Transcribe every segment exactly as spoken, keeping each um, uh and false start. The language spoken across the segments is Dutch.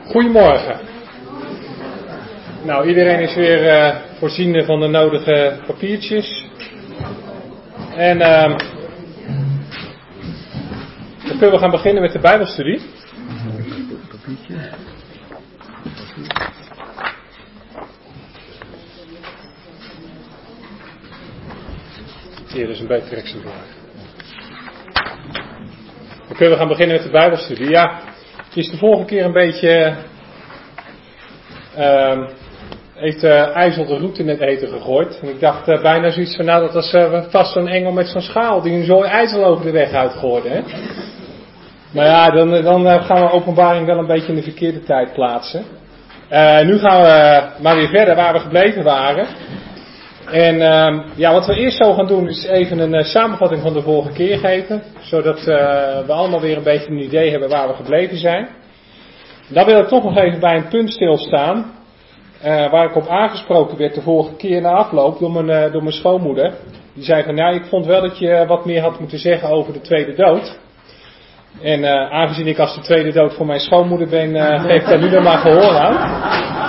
Goedemorgen. Nou, iedereen is weer uh, voorzien van de nodige papiertjes. En uh, dan kunnen we gaan beginnen met de Bijbelstudie. Hier is een beter exemplaar. Dan kunnen we gaan beginnen met de Bijbelstudie. Ja, het is de vorige keer een beetje... Uh, heeft uh, IJssel de route in het eten gegooid. En ik dacht uh, bijna zoiets van, nou dat was uh, vast zo'n engel met zo'n schaal die een zooi IJssel over de weg uitgooide. Hè? Maar ja, dan, dan uh, gaan we openbaring wel een beetje in de verkeerde tijd plaatsen. Uh, nu gaan we uh, maar weer verder waar we gebleven waren. En uh, ja, wat we eerst zo gaan doen is even een uh, samenvatting van de vorige keer geven. Zodat uh, we allemaal weer een beetje een idee hebben waar we gebleven zijn. Dan wil ik toch nog even bij een punt stilstaan. Uh, waar ik op aangesproken werd de vorige keer na afloop door mijn, uh, door mijn schoonmoeder. Die zei van, nou, ik vond wel dat je wat meer had moeten zeggen over de tweede dood. En uh, aangezien ik als de tweede dood voor mijn schoonmoeder ben, uh, geef ik daar nu dan maar gehoor aan.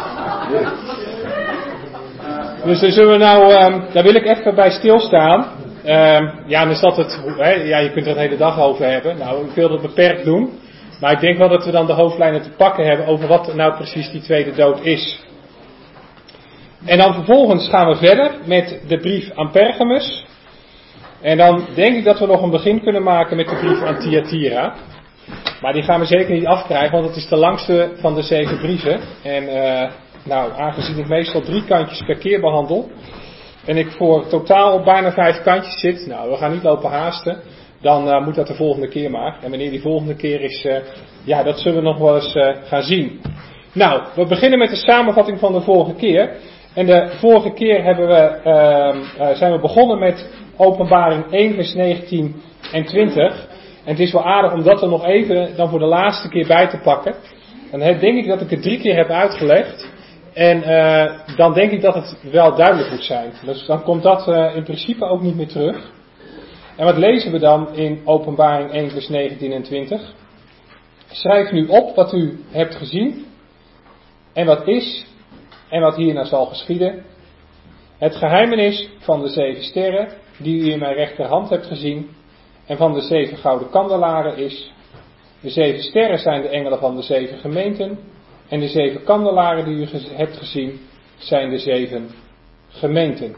Dus daar zullen we nou, um, daar wil ik even bij stilstaan. Um, ja, dan is dat het, hè, ja, je kunt er een hele dag over hebben. Nou, ik wil dat beperkt doen. Maar ik denk wel dat we dan de hoofdlijnen te pakken hebben over wat nou precies die tweede dood is. En dan vervolgens gaan we verder met de brief aan Pergamus. En dan denk ik dat we nog een begin kunnen maken met de brief aan Thyatira. Maar die gaan we zeker niet afkrijgen, want het is de langste van de zeven brieven. En uh, nou, aangezien ik meestal drie kantjes per keer behandel. En ik voor totaal op bijna vijf kantjes zit. Nou, we gaan niet lopen haasten. Dan uh, moet dat de volgende keer maar. En wanneer die volgende keer is, uh, ja, dat zullen we nog wel eens uh, gaan zien. Nou, we beginnen met de samenvatting van de vorige keer. En de vorige keer hebben we, uh, uh, zijn we begonnen met Openbaring één vers negentien en twintig. En het is wel aardig om dat er nog even dan voor de laatste keer bij te pakken. Dan denk ik dat ik het drie keer heb uitgelegd. En uh, dan denk ik dat het wel duidelijk moet zijn. Dus dan komt dat uh, in principe ook niet meer terug. En wat lezen we dan in Openbaring één vers negentien en twintig? Schrijf nu op wat u hebt gezien en wat is en wat hierna zal geschieden. Het geheimenis van de zeven sterren die u in mijn rechterhand hebt gezien en van de zeven gouden kandelaren is. De zeven sterren zijn de engelen van de zeven gemeenten en de zeven kandelaren die u hebt gezien zijn de zeven gemeenten.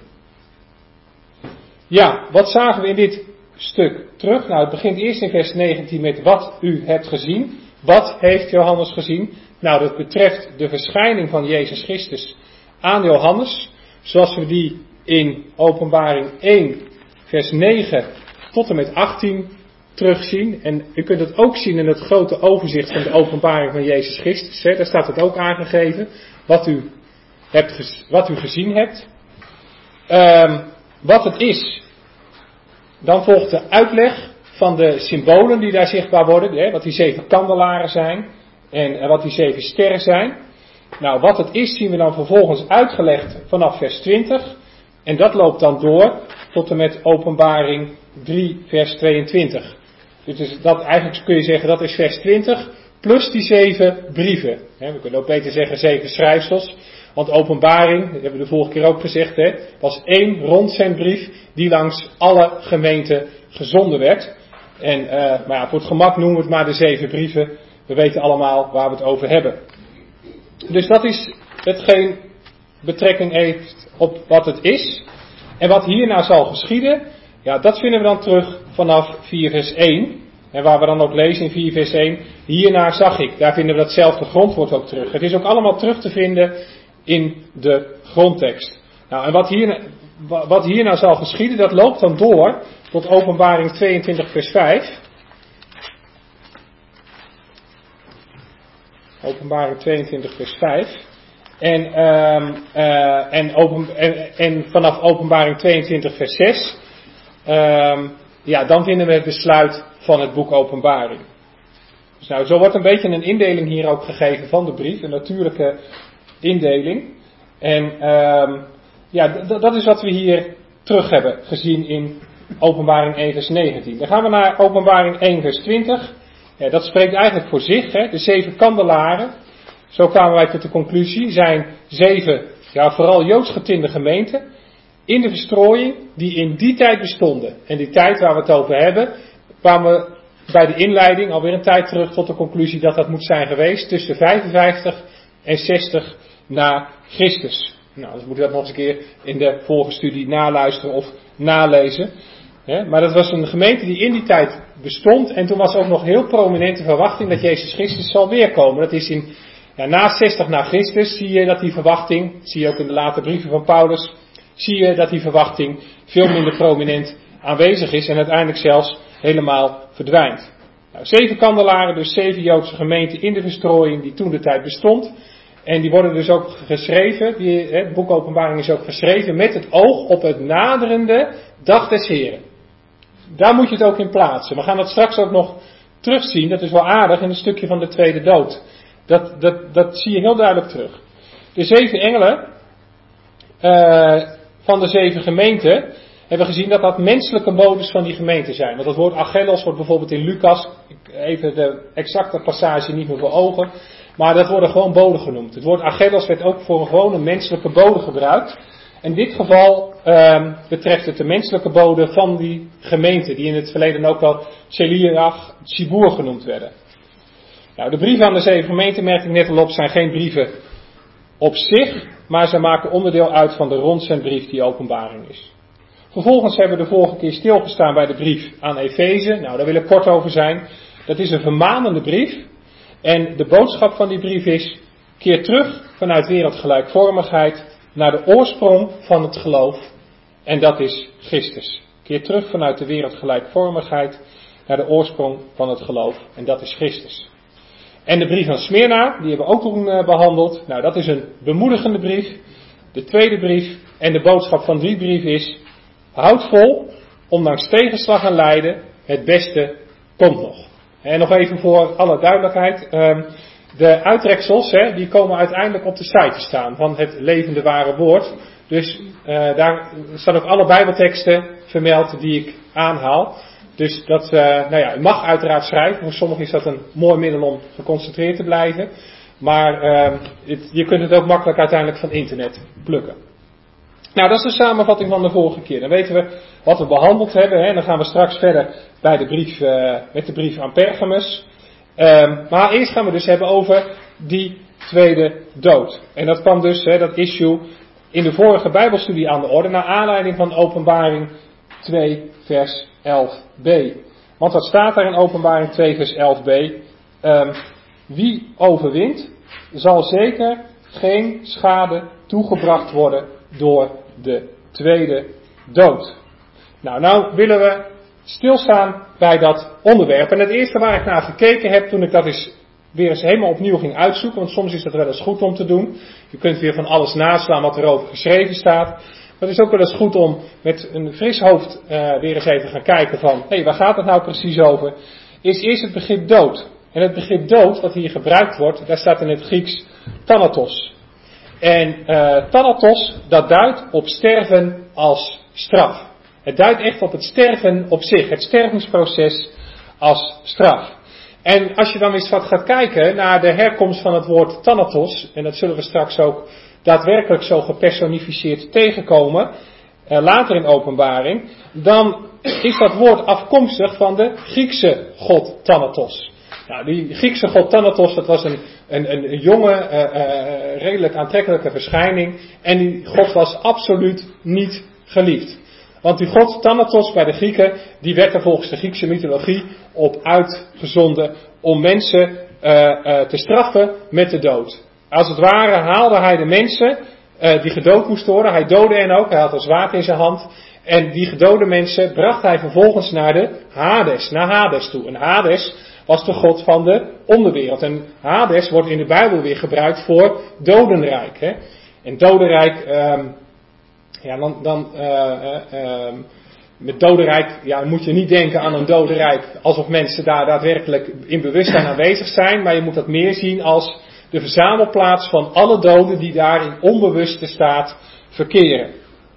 Ja, wat zagen we in dit stuk terug? Nou, het begint eerst in vers negentien met wat u hebt gezien. Wat heeft Johannes gezien? Nou, dat betreft de verschijning van Jezus Christus aan Johannes. Zoals we die in Openbaring één vers negen tot en met achttien terugzien. En u kunt het ook zien in het grote overzicht van de openbaring van Jezus Christus. Hè. Daar staat het ook aangegeven. Wat u, hebt, wat u gezien hebt. Um, wat het is. Dan volgt de uitleg van de symbolen die daar zichtbaar worden. Hè, wat die zeven kandelaren zijn. En wat die zeven sterren zijn. Nou, wat het is zien we dan vervolgens uitgelegd vanaf vers twintig. En dat loopt dan door tot en met Openbaring drie vers tweeëntwintig. Dus dat, eigenlijk kun je zeggen dat is vers twintig plus die zeven brieven. Hè, we kunnen ook beter zeggen zeven schrijfsels. Want Openbaring, dat hebben we de vorige keer ook gezegd, hè, was één rondzendbrief die langs alle gemeenten gezonden werd. En, uh, maar ja, voor het gemak noemen we het maar de zeven brieven. We weten allemaal waar we het over hebben. Dus dat is hetgeen betrekking heeft op wat het is. En wat hierna zal geschieden, ja, dat vinden we dan terug vanaf vier vers één. En waar we dan ook lezen in vier vers één, hierna zag ik. Daar vinden we datzelfde grondwoord ook terug. Het is ook allemaal terug te vinden in de grondtekst. Nou, en wat hierna, wat hierna zal geschieden, dat loopt dan door tot Openbaring tweeëntwintig vers vijf. Openbaring tweeëntwintig vers vijf. En, um, uh, en, open, en, en vanaf Openbaring tweeëntwintig vers zes. Um, ja, dan vinden we het besluit van het boek Openbaring. Dus nou, zo wordt een beetje een indeling hier ook gegeven van de brief. Een natuurlijke indeling. En um, ja, d- dat is wat we hier terug hebben gezien in Openbaring één vers negentien. Dan gaan we naar Openbaring één vers twintig. Ja, dat spreekt eigenlijk voor zich. Hè? De zeven kandelaren Zo kwamen wij tot de conclusie, zijn zeven, ja, vooral Joods getinde gemeenten in de verstrooiing die in die tijd bestonden. En die tijd waar we het over hebben, kwamen we bij de inleiding alweer een tijd terug tot de conclusie dat dat moet zijn geweest tussen vijfenvijftig en zestig na Christus. Nou, dus moet je dat nog eens een keer in de vorige studie naluisteren of nalezen. He, maar dat was een gemeente die in die tijd bestond en toen was ook nog heel prominente verwachting dat Jezus Christus zal weerkomen. Dat is in, ja, na zestig na Christus zie je dat die verwachting, zie je ook in de late brieven van Paulus, zie je dat die verwachting veel minder prominent aanwezig is en uiteindelijk zelfs helemaal verdwijnt. Nou, zeven kandelaren, dus zeven Joodse gemeenten in de verstrooiing die toen de tijd bestond. En die worden dus ook geschreven, die, het boek Openbaring is ook geschreven met het oog op het naderende dag des Heren. Daar moet je het ook in plaatsen. We gaan dat straks ook nog terugzien, dat is wel aardig in een stukje van de tweede dood. Dat, dat, dat zie je heel duidelijk terug. De zeven engelen uh, van de zeven gemeenten hebben gezien dat dat menselijke bodes van die gemeente zijn. Want het woord Angelos wordt bijvoorbeeld in Lucas, even de exacte passage niet meer voor ogen, maar dat worden gewoon boden genoemd. Het woord Angelos werd ook voor een gewone menselijke bode gebruikt. In dit geval um, betreft het de menselijke boden van die gemeente, die in het verleden ook wel Seliach, Tzibur genoemd werden. Nou, de brieven aan de zeven gemeenten, merk ik net al op, zijn geen brieven op zich, maar ze maken onderdeel uit van de rondzendbrief die Openbaring is. Vervolgens hebben we de vorige keer stilgestaan bij de brief aan Efeze. Nou, daar wil ik kort over zijn. Dat is een vermanende brief. En de boodschap van die brief is, keer terug vanuit wereldgelijkvormigheid naar de oorsprong van het geloof. En dat is Christus. Keer terug vanuit de wereldgelijkvormigheid naar de oorsprong van het geloof. En dat is Christus. En de brief aan Smyrna, die hebben we ook toen behandeld. Nou, dat is een bemoedigende brief. De tweede brief en de boodschap van die brief is, houd vol, ondanks tegenslag en lijden, het beste komt nog. En nog even voor alle duidelijkheid, de uittreksels, die komen uiteindelijk op de site te staan van het levende ware woord. Dus daar staan ook alle bijbelteksten vermeld die ik aanhaal. Dus dat, nou ja, u mag uiteraard schrijven, voor sommigen is dat een mooi middel om geconcentreerd te blijven. Maar het, je kunt het ook makkelijk uiteindelijk van internet plukken. Nou, dat is de samenvatting van de vorige keer. Dan weten we wat we behandeld hebben. Hè. Dan gaan we straks verder bij de brief, uh, met de brief aan Pergamus. Um, maar eerst gaan we dus hebben over die tweede dood. En dat kwam dus, hè, dat issue, in de vorige Bijbelstudie aan de orde, naar aanleiding van Openbaring twee vers elf b. Want wat staat daar in Openbaring twee vers elf b? Um, wie overwint, zal zeker geen schade toegebracht worden door de tweede dood. Nou, nou willen we stilstaan bij dat onderwerp. En het eerste waar ik naar gekeken heb toen ik dat eens weer eens helemaal opnieuw ging uitzoeken, want soms is dat wel eens goed om te doen. Je kunt weer van alles naslaan wat erover geschreven staat. Maar het is ook wel eens goed om met een fris hoofd uh, weer eens even gaan kijken van, hé, hey, waar gaat het nou precies over? Is eerst het begrip dood. En het begrip dood, wat hier gebruikt wordt, daar staat in het Grieks thanatos. En uh, thanatos, dat duidt op sterven als straf. Het duidt echt op het sterven op zich, het stervensproces als straf. En als je dan eens wat gaat kijken naar de herkomst van het woord thanatos, en dat zullen we straks ook daadwerkelijk zo gepersonificeerd tegenkomen, uh, later in Openbaring, dan is dat woord afkomstig van de Griekse god Thanatos. Nou, die Griekse god Thanatos, dat was een, een, een jonge, uh, uh, redelijk aantrekkelijke verschijning. En die god was absoluut niet geliefd. Want die god Thanatos bij de Grieken, die werd er volgens de Griekse mythologie op uitgezonden om mensen uh, uh, te straffen met de dood. Als het ware haalde hij de mensen uh, die gedood moesten worden. Hij doodde hen ook, hij had een zwaard in zijn hand. En die gedode mensen bracht hij vervolgens naar de Hades, naar Hades toe. En Hades was de god van de onderwereld. En Hades wordt in de Bijbel weer gebruikt voor dodenrijk. Hè? En dodenrijk, um, ja, dan, dan uh, uh, um, met dodenrijk, ja, moet je niet denken aan een dodenrijk alsof mensen daar daadwerkelijk in bewustzijn aanwezig zijn. Maar je moet dat meer zien als de verzamelplaats van alle doden die daar in onbewuste staat verkeren.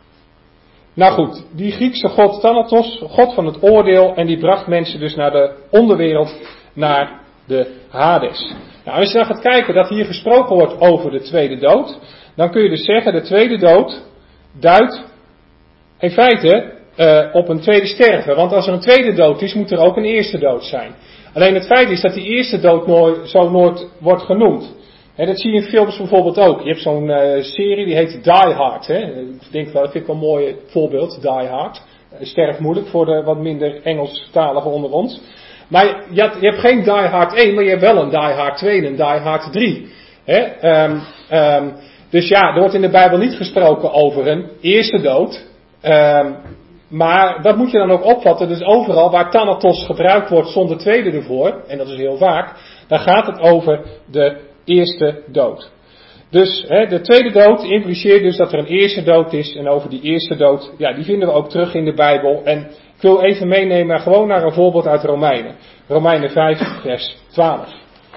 Nou goed, die Griekse god Thanatos, god van het oordeel, en die bracht mensen dus naar de onderwereld, naar de Hades. Nou, als je dan gaat kijken dat hier gesproken wordt over de tweede dood, dan kun je dus zeggen, de tweede dood duidt in feite uh, op een tweede sterven. Want als er een tweede dood is, moet er ook een eerste dood zijn. Alleen het feit is dat die eerste dood nooit, zo nooit wordt genoemd. He, dat zie je in films bijvoorbeeld ook. Je hebt zo'n uh, serie die heet Die Hard. Hè? Ik denk wel, dat vind ik wel een mooi voorbeeld, Die Hard. Sterk moeilijk voor de wat minder Engelstaligen onder ons. Maar je hebt, je hebt geen Die Hard één, maar je hebt wel een Die Hard twee en een Die Hard drie. He? Um, um, dus ja, er wordt in de Bijbel niet gesproken over een eerste dood. Um, maar dat moet je dan ook opvatten. Dus overal waar Thanatos gebruikt wordt zonder tweede ervoor, en dat is heel vaak, dan gaat het over de eerste dood. Dus hè, de tweede dood impliceert dus dat er een eerste dood is. En over die eerste dood, ja, die vinden we ook terug in de Bijbel. En ik wil even meenemen gewoon naar een voorbeeld uit Romeinen. Romeinen vijf, vers twaalf.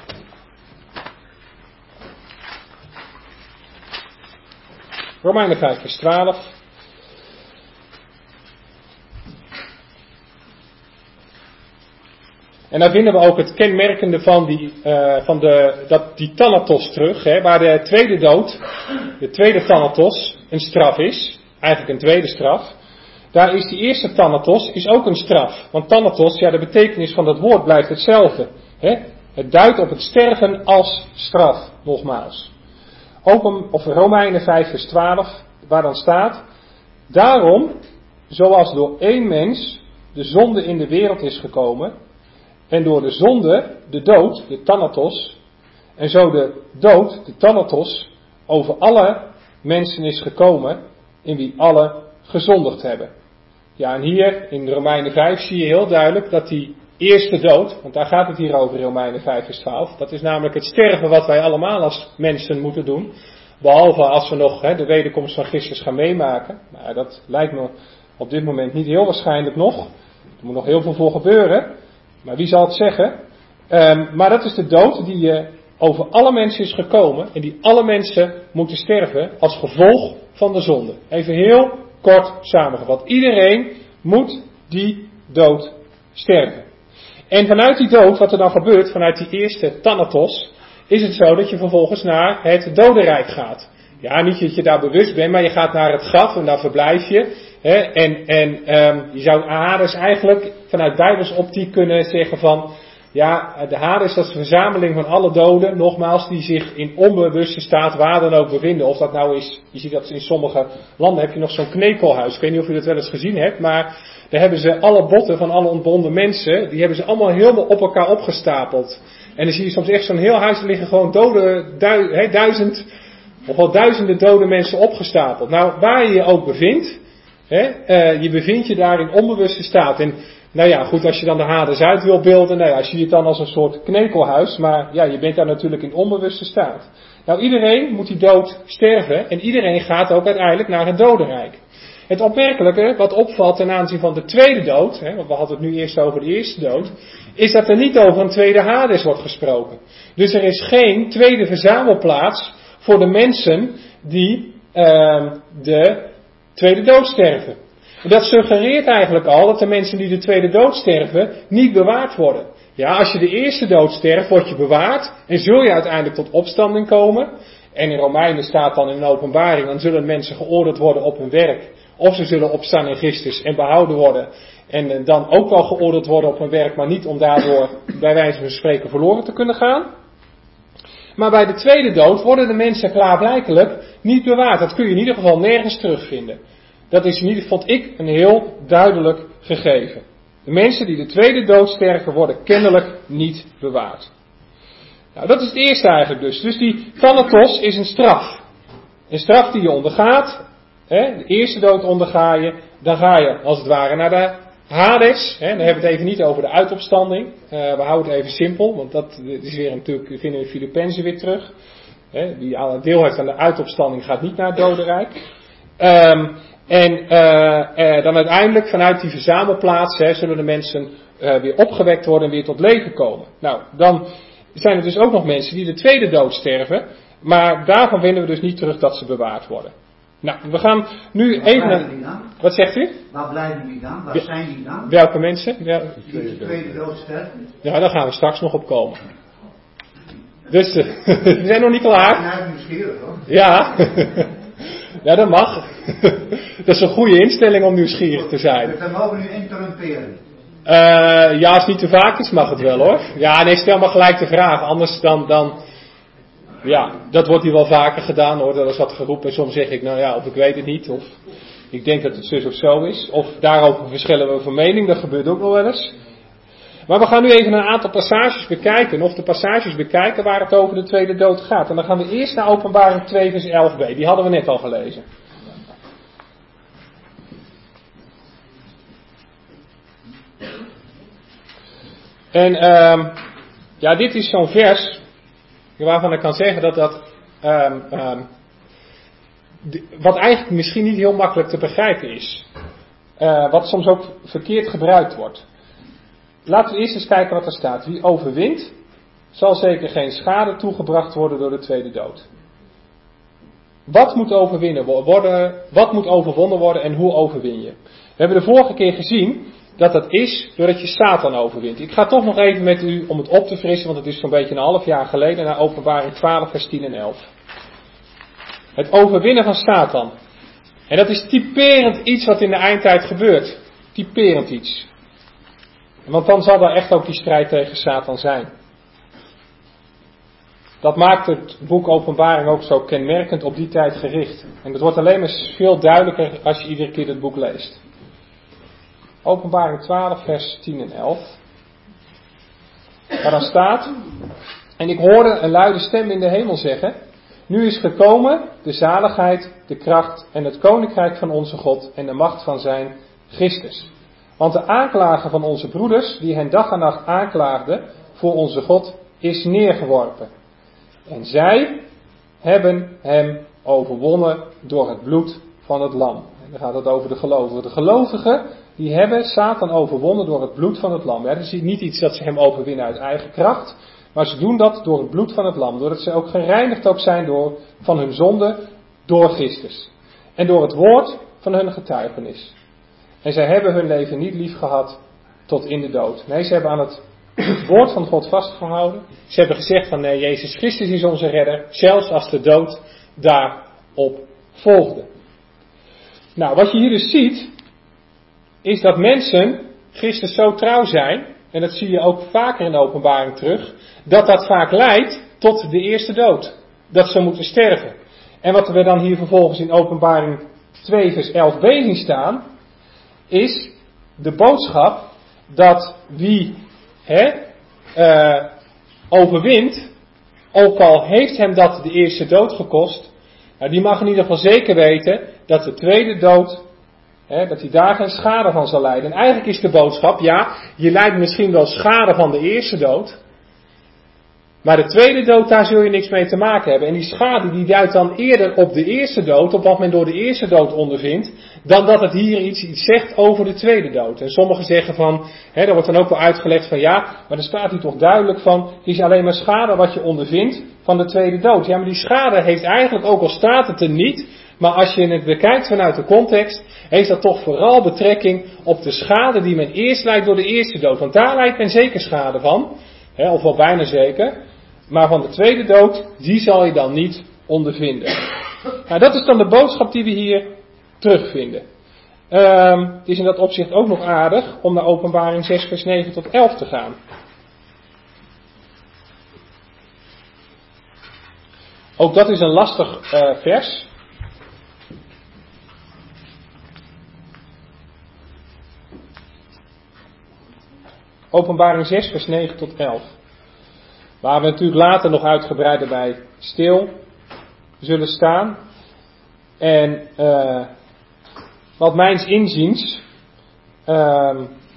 Romeinen vijf, vers twaalf. En daar vinden we ook het kenmerkende van die, uh, van de, dat, die Thanatos terug, hè, waar de tweede dood, de tweede Thanatos, een straf is, eigenlijk een tweede straf. Daar is die eerste Thanatos is ook een straf. Want Thanatos, ja, de betekenis van dat woord blijft hetzelfde. Hè. Het duidt op het sterven als straf, nogmaals. Open, of Romeinen vijf vers twaalf, waar dan staat, daarom, zoals door één mens de zonde in de wereld is gekomen, en door de zonde, de dood, de Thanatos, en zo de dood, de Thanatos, over alle mensen is gekomen, in wie alle gezondigd hebben. Ja, en hier in Romeinen vijf zie je heel duidelijk dat die eerste dood, want daar gaat het hier over in Romeinen vijf vers twaalf, dat is namelijk het sterven wat wij allemaal als mensen moeten doen, behalve als we nog hè, de wederkomst van Christus gaan meemaken. Maar dat lijkt me op dit moment niet heel waarschijnlijk nog. Er moet nog heel veel voor gebeuren. Maar wie zal het zeggen? Um, maar dat is de dood die uh, over alle mensen is gekomen. En die alle mensen moeten sterven als gevolg van de zonde. Even heel kort samengevat. Iedereen moet die dood sterven. En vanuit die dood, wat er dan gebeurt, vanuit die eerste Thanatos, is het zo dat je vervolgens naar het dodenrijk gaat. Ja, niet dat je daar bewust bent, maar je gaat naar het graf en daar verblijf je. Hè, en en um, je zou Hades eigenlijk vanuit Bijbels optiek kunnen zeggen van, ja, de Hades dat is de verzameling van alle doden, nogmaals, die zich in onbewuste staat waar dan ook bevinden. Of dat nou is, je ziet dat in sommige landen heb je nog zo'n knekelhuis. Ik weet niet of u dat wel eens gezien hebt, maar daar hebben ze alle botten van alle ontbonden mensen, die hebben ze allemaal helemaal op elkaar opgestapeld. En dan zie je soms echt zo'n heel huis, er liggen gewoon dode, du, he, duizend, of wel duizenden dode mensen opgestapeld. Nou, waar je je ook bevindt, He, uh, je bevindt je daar in onbewuste staat. En nou ja, goed, als je dan de Hades uit wil beelden, nou ja, zie je het dan als een soort knekelhuis. Maar ja, je bent daar natuurlijk in onbewuste staat. Nou, iedereen moet die dood sterven. En iedereen gaat ook uiteindelijk naar het dodenrijk. Het opmerkelijke, wat opvalt ten aanzien van de tweede dood, hè, want we hadden het nu eerst over de eerste dood, is dat er niet over een tweede Hades wordt gesproken. Dus er is geen tweede verzamelplaats voor de mensen die uh, de tweede dood sterven. En dat suggereert eigenlijk al dat de mensen die de tweede dood sterven niet bewaard worden. Ja, als je de eerste dood sterft, word je bewaard en zul je uiteindelijk tot opstanding komen. En in Romeinen staat dan in een openbaring, dan zullen mensen geoordeeld worden op hun werk. Of ze zullen opstaan in Christus en behouden worden. En dan ook wel geoordeeld worden op hun werk, maar niet om daardoor bij wijze van spreken verloren te kunnen gaan. Maar bij de tweede dood worden de mensen klaarblijkelijk niet bewaard. Dat kun je in ieder geval nergens terugvinden. Dat is in ieder geval, vond ik, een heel duidelijk gegeven. De mensen die de tweede dood sterven worden kennelijk niet bewaard. Nou, dat is het eerste eigenlijk dus. Dus die Thanatos is een straf. Een straf die je ondergaat. Hè, de eerste dood onderga je. Dan ga je als het ware naar de Hades. Hè, dan hebben we het even niet over de uitopstanding. Uh, we houden het even simpel. Want dat is weer natuurlijk, we vinden we in Filippenzen weer terug. Hè, wie al deel heeft aan de uitopstanding gaat niet naar het dodenrijk. Um, en uh, uh, dan uiteindelijk vanuit die verzamelplaats hè, zullen de mensen uh, weer opgewekt worden en weer tot leven komen. Nou, dan zijn er dus ook nog mensen die de tweede dood sterven. Maar daarvan vinden we dus niet terug dat ze bewaard worden. Nou, we gaan nu Waar even naar... Wat zegt u? Waar blijven die dan? Waar zijn die dan? Welke mensen? Ja, Die de tweede dood sterven. ja, daar gaan we straks nog op komen. Dus uh, we zijn nog niet klaar. Ja, nieuwsgierig hoor. Ja. Ja, dat mag. Dat is een goede instelling om nieuwsgierig te zijn. We mogen nu interrumperen. Uh, ja, als het niet te vaak is, mag het wel hoor. Ja, nee, stel maar gelijk de vraag. Anders dan, dan... Ja, dat wordt hier wel vaker gedaan hoor. Dat is wat geroepen. En soms zeg ik, nou ja, of ik weet het niet. Of ik denk dat het zus of zo is. Of daarover verschillen we van mening. Dat gebeurt ook nog wel eens. Maar we gaan nu even een aantal passages bekijken. Of de passages bekijken waar het over de tweede dood gaat. En dan gaan we eerst naar Openbaring twee vers elf b. Die hadden we net al gelezen. En um, ja, dit is zo'n vers waarvan ik kan zeggen dat dat um, um, wat eigenlijk misschien niet heel makkelijk te begrijpen is. Uh, wat soms ook verkeerd gebruikt wordt. Laten we eerst eens kijken wat er staat. Wie overwint, zal zeker geen schade toegebracht worden door de tweede dood. Wat moet overwinnen worden, wat moet overwonnen worden en hoe overwin je? We hebben de vorige keer gezien dat dat is doordat je Satan overwint. Ik ga toch nog even met u om het op te frissen, want het is zo'n beetje een half jaar geleden, naar Openbaring twaalf vers tien en elf. Het overwinnen van Satan. En dat is typerend iets wat in de eindtijd gebeurt. Typerend iets. Want dan zal er echt ook die strijd tegen Satan zijn. Dat maakt het boek Openbaring ook zo kenmerkend op die tijd gericht. En het wordt alleen maar veel duidelijker als je iedere keer het boek leest. Openbaring twaalf vers tien en elf. Waar dan staat: En ik hoorde een luide stem in de hemel zeggen: Nu is gekomen de zaligheid, de kracht en het koninkrijk van onze God en de macht van zijn Christus. Want de aanklager van onze broeders, die hen dag en nacht aanklaagde voor onze God, is neergeworpen. En zij hebben hem overwonnen door het bloed van het lam. En dan gaat het over de gelovigen. De gelovigen, die hebben Satan overwonnen door het bloed van het lam. Ja, dat is niet iets dat ze hem overwinnen uit eigen kracht, maar ze doen dat door het bloed van het lam. Doordat ze ook gereinigd ook zijn door, van hun zonde door Christus. En door het woord van hun getuigenis. En zij hebben hun leven niet lief gehad tot in de dood. Nee, ze hebben aan het woord van God vastgehouden. Ze hebben gezegd van nee, Jezus Christus is onze redder. Zelfs als de dood daarop volgde. Nou, wat je hier dus ziet, is dat mensen Christus zo trouw zijn, en dat zie je ook vaker in de openbaring terug, dat dat vaak leidt tot de eerste dood. Dat ze moeten sterven. En wat we dan hier vervolgens in openbaring twee vers elf b zien staan, is de boodschap dat wie hè, uh, overwint, ook al heeft hem dat de eerste dood gekost, nou, die mag in ieder geval zeker weten dat de tweede dood, hè, dat hij daar geen schade van zal lijden. En eigenlijk is de boodschap, ja, je lijdt misschien wel schade van de eerste dood, maar de tweede dood, daar zul je niks mee te maken hebben. En die schade die duidt dan eerder op de eerste dood, op wat men door de eerste dood ondervindt, dan dat het hier iets, iets zegt over de tweede dood. En sommigen zeggen van, hè, daar wordt dan ook wel uitgelegd van ja, maar er staat hier toch duidelijk van, het is alleen maar schade wat je ondervindt van de tweede dood. Ja, maar die schade heeft eigenlijk, ook al staat het er niet, maar als je het bekijkt vanuit de context, heeft dat toch vooral betrekking op de schade die men eerst lijdt door de eerste dood. Want daar lijdt men zeker schade van, hè, of wel bijna zeker. Maar van de tweede dood, die zal je dan niet ondervinden. Nou, dat is dan de boodschap die we hier terugvinden. Um, het is in dat opzicht ook nog aardig om naar Openbaring zes vers negen tot elf te gaan. Ook dat is een lastig uh, vers. Openbaring zes vers negen tot elf. Waar we natuurlijk later nog uitgebreider bij stil zullen staan. En uh, wat mijns inziens uh,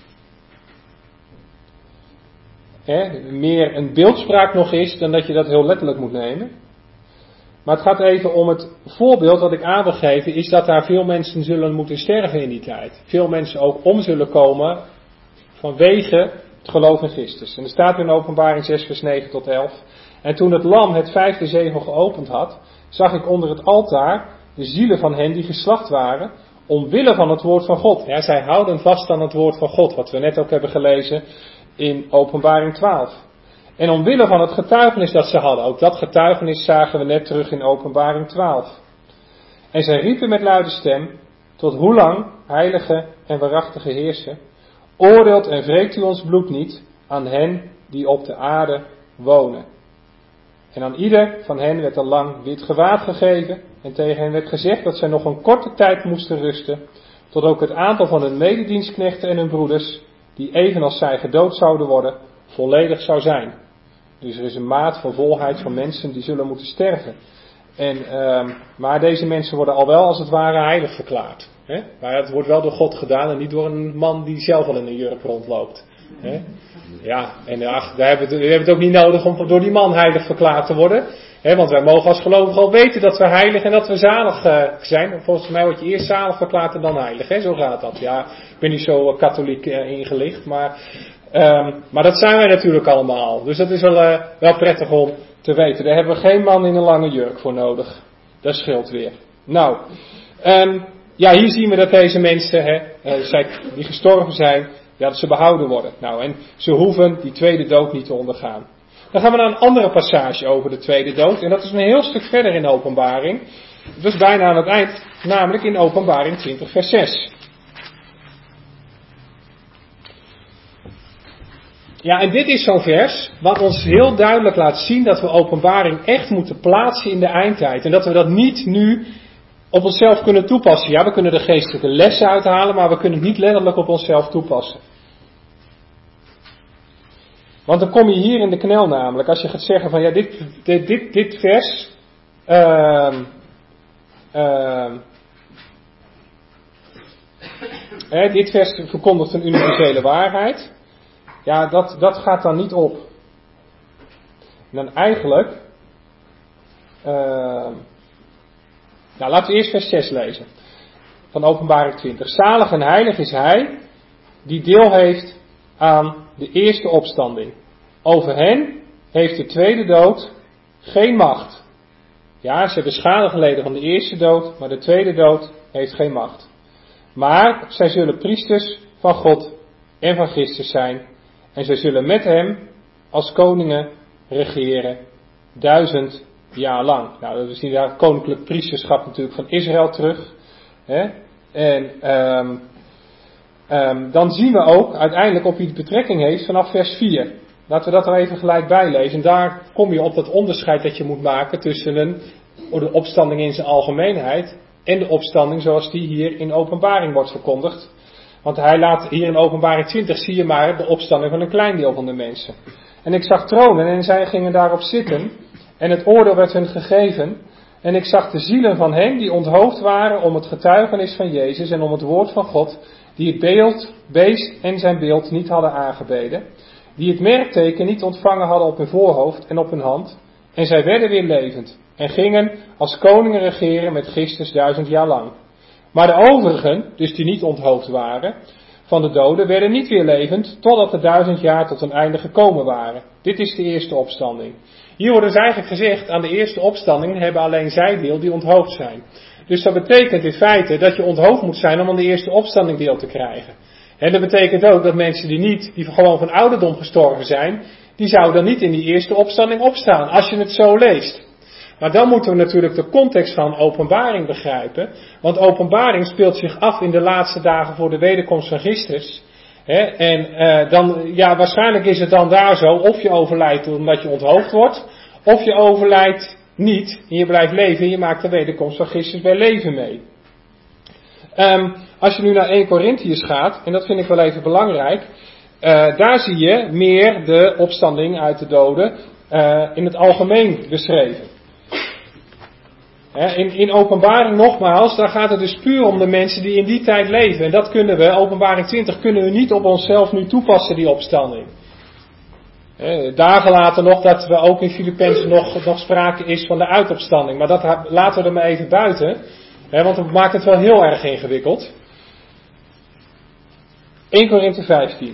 hè, meer een beeldspraak nog is dan dat je dat heel letterlijk moet nemen. Maar het gaat even om het voorbeeld wat ik aan wil geven, is dat daar veel mensen zullen moeten sterven in die tijd. Veel mensen ook om zullen komen vanwege het geloof in Christus. En er staat in Openbaring zes vers negen tot elf. En toen het lam het vijfde zegel geopend had, zag ik onder het altaar de zielen van hen die geslacht waren, omwille van het woord van God. Ja, zij houden vast aan het woord van God, wat we net ook hebben gelezen in Openbaring twaalf. En omwille van het getuigenis dat ze hadden, ook dat getuigenis zagen we net terug in Openbaring twaalf. En zij riepen met luide stem, tot hoe lang, heilige en waarachtige heerser, oordeelt en wreekt u ons bloed niet aan hen die op de aarde wonen. En aan ieder van hen werd een lang wit gewaad gegeven en tegen hen werd gezegd dat zij nog een korte tijd moesten rusten, tot ook het aantal van hun mededienstknechten en hun broeders, die evenals zij gedood zouden worden, volledig zou zijn. Dus er is een maat van volheid van mensen die zullen moeten sterven. En, uh, maar deze mensen worden al wel als het ware heilig verklaard. Hè? Maar het wordt wel door God gedaan en niet door een man die zelf al in een jurk rondloopt. Hè? Ja, en ach, daar hebben we, het, we hebben het ook niet nodig om door die man heilig verklaard te worden. Hè? Want wij mogen als gelovigen al weten dat we heilig en dat we zalig uh, zijn. Volgens mij word je eerst zalig verklaard en dan heilig. Hè? Zo gaat dat. Ja, ik ben niet zo uh, katholiek uh, ingelicht, maar... Um, maar dat zijn wij natuurlijk allemaal. Dus dat is wel, uh, wel prettig om te weten. Daar hebben we geen man in een lange jurk voor nodig. Dat scheelt weer. Nou, um, ja, hier zien we dat deze mensen, hè, uh, zij, die gestorven zijn, ja, dat ze behouden worden. Nou, en ze hoeven die tweede dood niet te ondergaan. Dan gaan we naar een andere passage over de tweede dood. En dat is een heel stuk verder in de Openbaring. Dat is bijna aan het eind, namelijk in Openbaring twintig vers zes. Ja, en dit is zo'n vers wat ons heel duidelijk laat zien dat we Openbaring echt moeten plaatsen in de eindtijd. En dat we dat niet nu op onszelf kunnen toepassen. Ja, we kunnen er geestelijke lessen uithalen, maar we kunnen het niet letterlijk op onszelf toepassen. Want dan kom je hier in de knel namelijk, als je gaat zeggen van ja, dit, dit, dit, dit vers... Uh, uh, hè, dit vers verkondigt een universele waarheid... Ja, dat, dat gaat dan niet op. En dan eigenlijk... Uh, nou, laten we eerst vers zes lezen. Van Openbaring twintig. Zalig en heilig is hij die deel heeft aan de eerste opstanding. Over hen heeft de tweede dood geen macht. Ja, ze hebben schade geleden van de eerste dood, maar de tweede dood heeft geen macht. Maar zij zullen priesters van God en van Christus zijn. En zij zullen met hem als koningen regeren duizend jaar lang. Nou, we zien daar koninklijk priesterschap natuurlijk van Israël terug. Hè? En um, um, dan zien we ook uiteindelijk op wie het betrekking heeft vanaf vers vier. Laten we dat er even gelijk bij lezen. En daar kom je op dat onderscheid dat je moet maken tussen een, de opstanding in zijn algemeenheid en de opstanding zoals die hier in Openbaring wordt verkondigd. Want hij laat hier in Openbaring twintig, zie je maar, de opstanding van een klein deel van de mensen. En ik zag tronen en zij gingen daarop zitten. En het oordeel werd hun gegeven. En ik zag de zielen van hen die onthoofd waren om het getuigenis van Jezus en om het woord van God. Die het beeld, beest en zijn beeld niet hadden aangebeden. Die het merkteken niet ontvangen hadden op hun voorhoofd en op hun hand. En zij werden weer levend. En gingen als koningen regeren met Christus duizend jaar lang. Maar de overigen, dus die niet onthoofd waren, van de doden, werden niet weer levend, totdat de duizend jaar tot een einde gekomen waren. Dit is de eerste opstanding. Hier wordt dus eigenlijk gezegd, aan de eerste opstanding hebben alleen zij deel die onthoofd zijn. Dus dat betekent in feite dat je onthoofd moet zijn om aan de eerste opstanding deel te krijgen. En dat betekent ook dat mensen die niet, die gewoon van ouderdom gestorven zijn, die zouden dan niet in die eerste opstanding opstaan, als je het zo leest. Maar dan moeten we natuurlijk de context van Openbaring begrijpen. Want Openbaring speelt zich af in de laatste dagen voor de wederkomst van Christus. He, en uh, dan, ja, waarschijnlijk is het dan daar zo, of je overlijdt omdat je onthoofd wordt, of je overlijdt niet en je blijft leven en je maakt de wederkomst van Christus bij leven mee. Um, als je nu naar Eerste Korintiërs gaat, en dat vind ik wel even belangrijk, uh, daar zie je meer de opstanding uit de doden uh, in het algemeen beschreven. In, in Openbaring nogmaals, daar gaat het dus puur om de mensen die in die tijd leven. En dat kunnen we, Openbaring twintig, kunnen we niet op onszelf nu toepassen, die opstanding. Dagen later nog dat we ook in Filippenzen nog, nog sprake is van de uitopstanding. Maar dat laten we er maar even buiten, want dat maakt het wel heel erg ingewikkeld. Eerste Korinthe vijftien.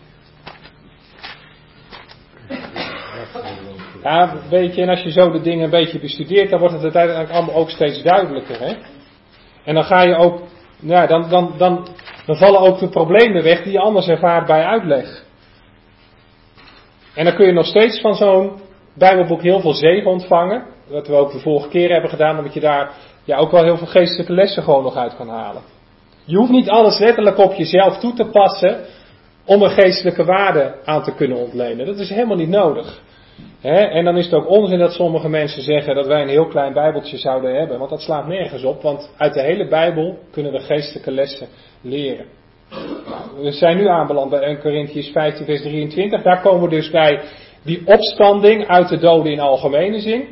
Ja, weet je, en als je zo de dingen een beetje bestudeert, dan wordt het uiteindelijk allemaal ook steeds duidelijker, hè. En dan ga je ook, ja, dan, dan, dan, dan vallen ook de problemen weg die je anders ervaart bij uitleg. En dan kun je nog steeds van zo'n Bijbelboek heel veel zegen ontvangen. Wat we ook de vorige keer hebben gedaan, omdat je daar ja, ook wel heel veel geestelijke lessen gewoon nog uit kan halen. Je hoeft niet alles letterlijk op jezelf toe te passen om een geestelijke waarde aan te kunnen ontlenen. Dat is helemaal niet nodig. He, en dan is het ook onzin dat sommige mensen zeggen dat wij een heel klein Bijbeltje zouden hebben. Want dat slaat nergens op, want uit de hele Bijbel kunnen we geestelijke lessen leren. Nou, we zijn nu aanbeland bij Eerste Korintiërs vijftien vers drieëntwintig. Daar komen we dus bij die opstanding uit de doden in algemene zin.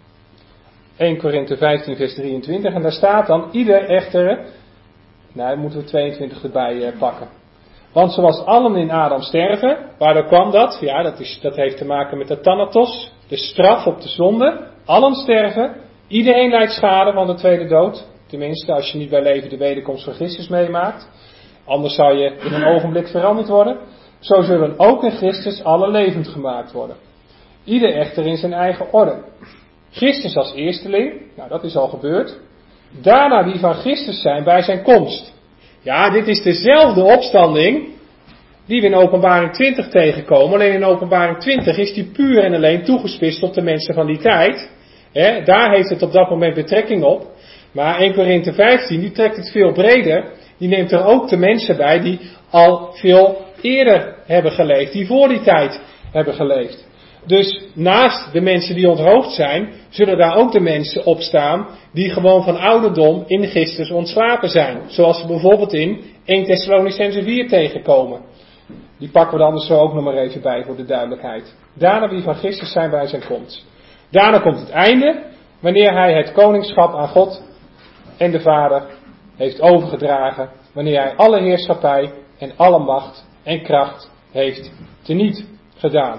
Eerste Korinthe vijftien vers drieëntwintig. En daar staat dan ieder echter. Nou, dan moeten we tweeëntwintig erbij uh, pakken. Want zoals allen in Adam sterven, waardoor kwam dat? Ja, dat, is, dat heeft te maken met de thanatos, de straf op de zonde. Allen sterven, iedereen lijdt schade van de tweede dood. Tenminste, als je niet bij leven de wederkomst van Christus meemaakt. Anders zou je in een ogenblik veranderd worden. Zo zullen ook in Christus alle levend gemaakt worden. Ieder echter in zijn eigen orde. Christus als eersteling, nou dat is al gebeurd. Daarna die van Christus zijn bij zijn komst. Ja, dit is dezelfde opstanding die we in Openbaring twintig tegenkomen. Alleen in Openbaring twintig is die puur en alleen toegespitst op de mensen van die tijd. He, daar heeft het op dat moment betrekking op. Maar Eerste Korinthe vijftien, die trekt het veel breder. Die neemt er ook de mensen bij die al veel eerder hebben geleefd. Die voor die tijd hebben geleefd. Dus naast de mensen die onthoofd zijn, zullen daar ook de mensen op staan die gewoon van ouderdom in Christus ontslapen zijn. Zoals we bijvoorbeeld in Eerste Thessalonicenzen vier tegenkomen. Die pakken we dan dus zo ook nog maar even bij voor de duidelijkheid. Daarna wie van Christus zijn bij zijn komst. Daarna komt het einde, wanneer hij het koningschap aan God en de Vader heeft overgedragen. Wanneer hij alle heerschappij en alle macht en kracht heeft teniet gedaan.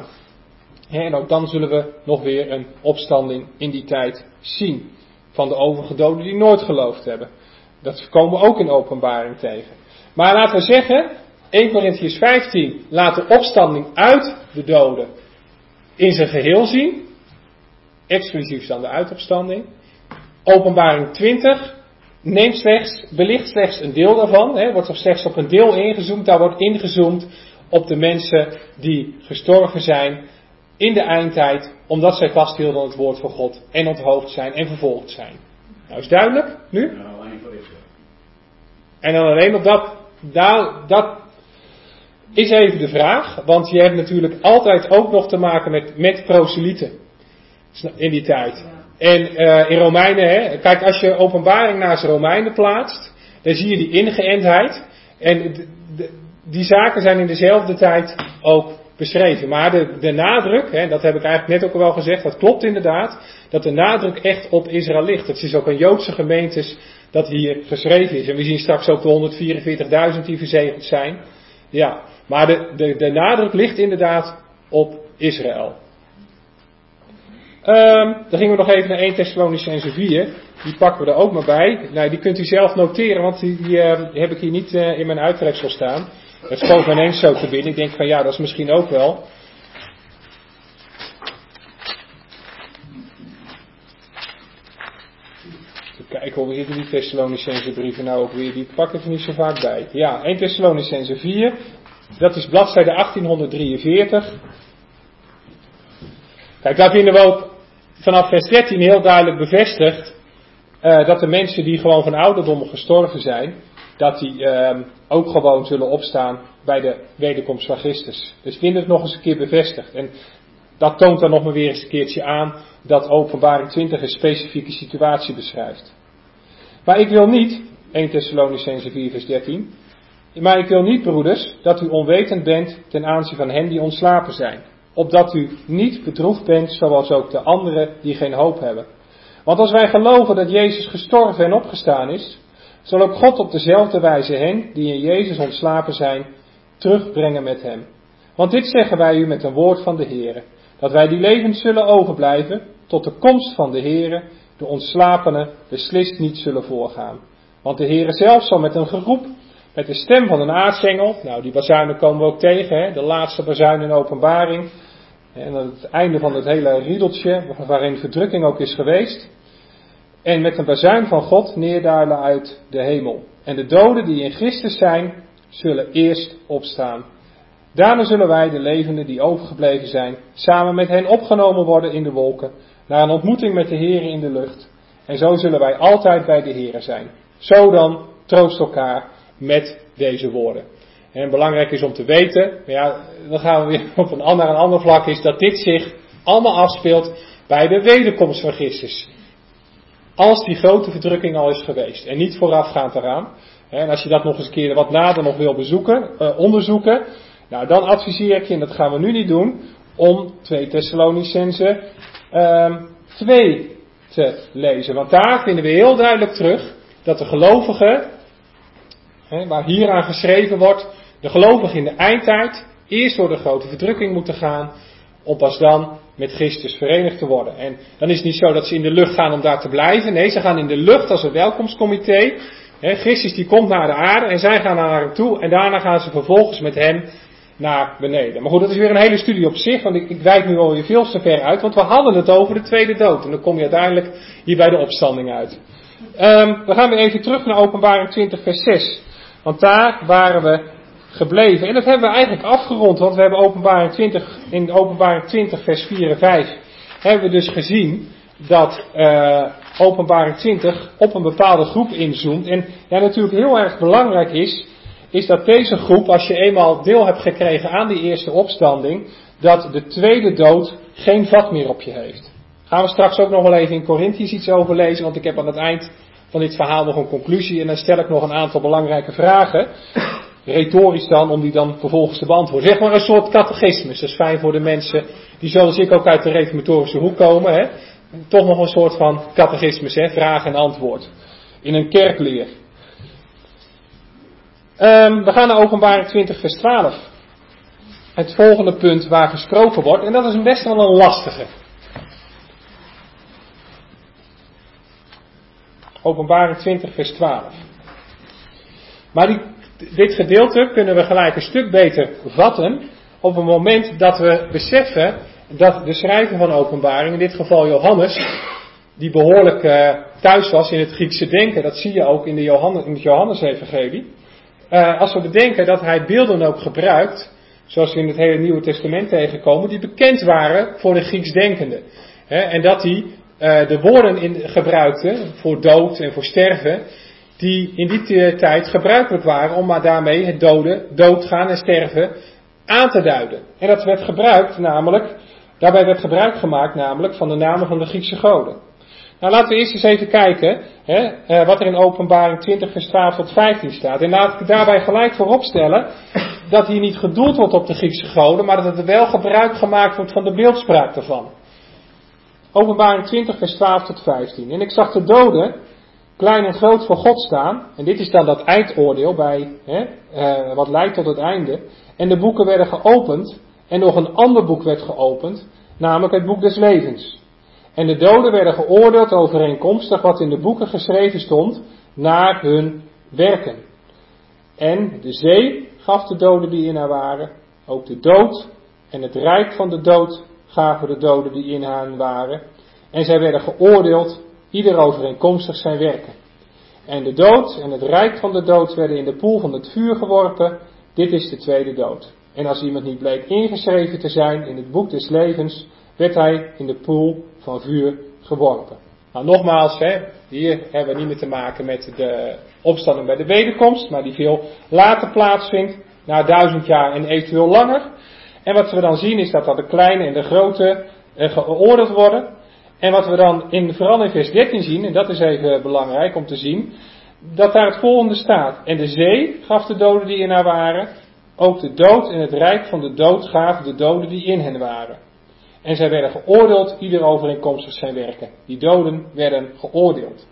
En ook dan zullen we nog weer een opstanding in die tijd zien. Van de overige doden die nooit geloofd hebben. Dat komen we ook in Openbaring tegen. Maar laten we zeggen, Eerste Korintiërs vijftien laat de opstanding uit de doden in zijn geheel zien. Exclusief dan de uitopstanding. Openbaring twintig neemt slechts, belicht slechts een deel daarvan. Hè, wordt er slechts op een deel ingezoomd. Daar wordt ingezoomd op de mensen die gestorven zijn in de eindtijd, omdat zij vasthielden aan het woord van God en onthoofd zijn en vervolgd zijn. Nou, is duidelijk nu? Ja, alleen voor Israël. En dan alleen op dat, daar, dat is even de vraag, want je hebt natuurlijk altijd ook nog te maken met, met proselieten in die tijd. En uh, in Romeinen, hè, kijk, als je Openbaring naast Romeinen plaatst, dan zie je die ingeëntheid. En d, d, die zaken zijn in dezelfde tijd ook beschreven. Maar de, de nadruk, hè, dat heb ik eigenlijk net ook al wel gezegd, dat klopt inderdaad, dat de nadruk echt op Israël ligt. Het is ook aan Joodse gemeentes dat hier geschreven is. En we zien straks ook de honderdvierenveertigduizend die verzegeld zijn. Ja, maar de, de, de nadruk ligt inderdaad op Israël. Um, dan gingen we nog even naar Eerste Thessalonicenzen vier. Die pakken we er ook maar bij. Nou, die kunt u zelf noteren, want die, die, uh, die heb ik hier niet uh, in mijn uittreksel staan. Het schoot me ineens zo te binnen. Ik denk van ja, dat is misschien ook wel. Even kijken hoe we hier die Thessalonicenzen brieven nou ook weer. Die pak ik er niet zo vaak bij. Ja, Eerste Thessalonicenzen vier. Dat is bladzijde achttienhonderddrieënveertig. Kijk, daar vinden we ook vanaf vers dertien heel duidelijk bevestigd uh, dat de mensen die gewoon van ouderdom gestorven zijn, dat die uh, ook gewoon zullen opstaan bij de wederkomst van Christus. Dus we vinden het nog eens een keer bevestigd. En dat toont dan nog maar weer eens een keertje aan dat Openbaring twintig een specifieke situatie beschrijft. Maar ik wil niet, Eerste Thessalonicenzen vier vers dertien, maar ik wil niet, broeders, dat u onwetend bent ten aanzien van hen die ontslapen zijn. Opdat u niet bedroefd bent zoals ook de anderen die geen hoop hebben. Want als wij geloven dat Jezus gestorven en opgestaan is, zal ook God op dezelfde wijze hen die in Jezus ontslapen zijn, terugbrengen met hem. Want dit zeggen wij u met een woord van de Heere, dat wij die levend zullen overblijven, tot de komst van de Heere, de ontslapenen beslist niet zullen voorgaan. Want de Heere zelf zal met een geroep, met de stem van een aartsengel, nou die bazuinen komen we ook tegen, hè, de laatste bazuin in Openbaring, en het einde van het hele riedeltje, waarin verdrukking ook is geweest. En met een bazuin van God neerdalen uit de hemel. En de doden die in Christus zijn, zullen eerst opstaan. Daarna zullen wij, de levenden die overgebleven zijn, samen met hen opgenomen worden in de wolken, naar een ontmoeting met de Here in de lucht. En zo zullen wij altijd bij de Here zijn. Zo dan, troost elkaar met deze woorden. En belangrijk is om te weten, maar ja, dan gaan we weer op een ander, een ander vlak, is dat dit zich allemaal afspeelt bij de wederkomst van Christus. Als die grote verdrukking al is geweest en niet voorafgaand eraan. En als je dat nog eens een keer wat nader nog wil bezoeken, uh, onderzoeken, nou dan adviseer ik je, en dat gaan we nu niet doen, om twee Thessalonicenzen uh, twee te lezen. Want daar vinden we heel duidelijk terug dat de gelovigen, hè, waar hier aan geschreven wordt, de gelovigen in de eindtijd eerst door de grote verdrukking moeten gaan, om pas dan met Christus verenigd te worden. En dan is het niet zo dat ze in de lucht gaan om daar te blijven. Nee, ze gaan in de lucht als een welkomstcomité. He, Christus die komt naar de aarde en zij gaan naar hem toe. En daarna gaan ze vervolgens met hem naar beneden. Maar goed, dat is weer een hele studie op zich. Want ik, ik wijk nu alweer veel te ver uit. Want we hadden het over de tweede dood. En dan kom je uiteindelijk hier bij de opstanding uit. Um, we gaan weer even terug naar Openbaring twintig vers zes. Want daar waren we gebleven. En dat hebben we eigenlijk afgerond, want we hebben openbaring twintig, in openbaring twintig vers vier en vijf hebben we dus gezien dat uh, openbaring twintig op een bepaalde groep inzoomt. En ja, natuurlijk heel erg belangrijk is, is dat deze groep, als je eenmaal deel hebt gekregen aan die eerste opstanding, dat de tweede dood geen vat meer op je heeft. Gaan we straks ook nog wel even in Korintiërs iets over lezen, want ik heb aan het eind van dit verhaal nog een conclusie en dan stel ik nog een aantal belangrijke vragen. Retorisch dan, om die dan vervolgens te beantwoorden. Zeg maar een soort catechismus. Dat is fijn voor de mensen die zoals ik ook uit de reformatorische hoek komen. Hè? Toch nog een soort van catechismus, hè? Vraag en antwoord. In een kerkleer. Um, we gaan naar Openbaring twintig vers twaalf. Het volgende punt waar gesproken wordt. En dat is best wel een lastige. Openbaring twintig vers twaalf. Maar die... Dit gedeelte kunnen we gelijk een stuk beter vatten op het moment dat we beseffen dat de schrijver van Openbaring, in dit geval Johannes, die behoorlijk uh, thuis was in het Griekse denken, dat zie je ook in, de Johannes, in het Johannes-evangelie. Uh, als we bedenken dat hij beelden ook gebruikt, zoals we in het hele Nieuwe Testament tegenkomen, die bekend waren voor de Grieks denkenden. Hè, en dat hij uh, de woorden in, gebruikte voor dood en voor sterven, die in die tijd gebruikelijk waren om maar daarmee het doden, doodgaan en sterven aan te duiden. En dat werd gebruikt namelijk, daarbij werd gebruik gemaakt namelijk van de namen van de Griekse goden. Nou laten we eerst eens even kijken hè, wat er in Openbaring twintig vers twaalf tot vijftien staat. En laat ik daarbij gelijk vooropstellen dat hier niet gedoeld wordt op de Griekse goden, maar dat er wel gebruik gemaakt wordt van de beeldspraak daarvan. Openbaring twintig vers twaalf tot vijftien. En ik zag de doden, klein en groot, voor God staan. En dit is dan dat eindoordeel bij, hè, uh, wat leidt tot het einde. En de boeken werden geopend. En nog een ander boek werd geopend. Namelijk het boek des levens. En de doden werden geoordeeld overeenkomstig wat in de boeken geschreven stond. Naar hun werken. En de zee gaf de doden die in haar waren. Ook de dood en het rijk van de dood gaven de doden die in haar waren. En zij werden geoordeeld, ieder overeenkomstig zijn werken. En de dood en het rijk van de dood werden in de poel van het vuur geworpen. Dit is de tweede dood. En als iemand niet bleek ingeschreven te zijn in het boek des levens, werd hij in de poel van vuur geworpen. Nou nogmaals, hè, hier hebben we niet meer te maken met de opstanding bij de wederkomst, maar die veel later plaatsvindt, na duizend jaar en eventueel langer. En wat we dan zien is dat, dat de kleine en de grote eh, geoordeeld worden. En wat we dan in, vooral in vers dertien zien, en dat is even belangrijk om te zien, dat daar het volgende staat. En de zee gaf de doden die in haar waren, ook de dood en het rijk van de dood gaven de doden die in hen waren. En zij werden geoordeeld, ieder overeenkomstig zijn werken. Die doden werden geoordeeld.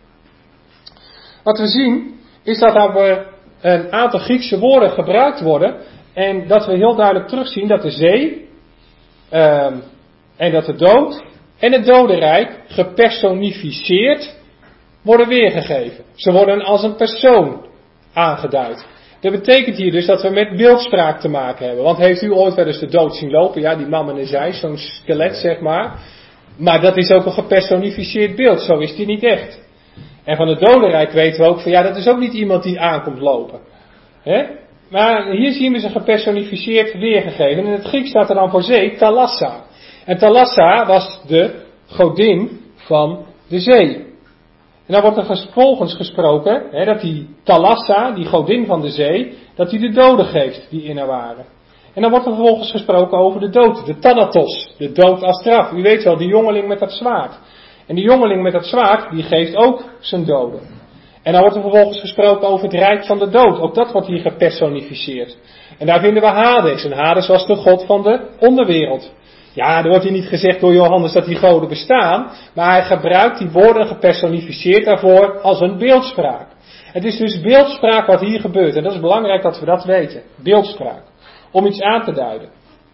Wat we zien, is dat er een aantal Griekse woorden gebruikt worden, en dat we heel duidelijk terugzien dat de zee, um, en dat de dood en het dodenrijk gepersonificeerd worden weergegeven. Ze worden als een persoon aangeduid. Dat betekent hier dus dat we met beeldspraak te maken hebben. Want heeft u ooit wel eens de dood zien lopen? Ja, die man en zij, zo'n skelet zeg maar. Maar dat is ook een gepersonificeerd beeld. Zo is die niet echt. En van het dodenrijk weten we ook van ja, dat is ook niet iemand die aankomt lopen. Hè? Maar hier zien we ze gepersonificeerd weergegeven. In het Grieks staat er dan voor zee Thalassa. En Thalassa was de godin van de zee. En dan wordt er vervolgens gesproken hè, dat die Thalassa, die godin van de zee, dat die de doden geeft die in haar waren. En dan wordt er vervolgens gesproken over de dood, de Thanatos, de dood als straf. U weet wel, die jongeling met dat zwaard. En die jongeling met dat zwaard, die geeft ook zijn doden. En dan wordt er vervolgens gesproken over het rijk van de dood. Ook dat wordt hier gepersonificeerd. En daar vinden we Hades. En Hades was de god van de onderwereld. Ja, er wordt hier niet gezegd door Johannes dat die goden bestaan. Maar hij gebruikt die woorden gepersonificeerd daarvoor als een beeldspraak. Het is dus beeldspraak wat hier gebeurt. En dat is belangrijk dat we dat weten. Beeldspraak. Om iets aan te duiden.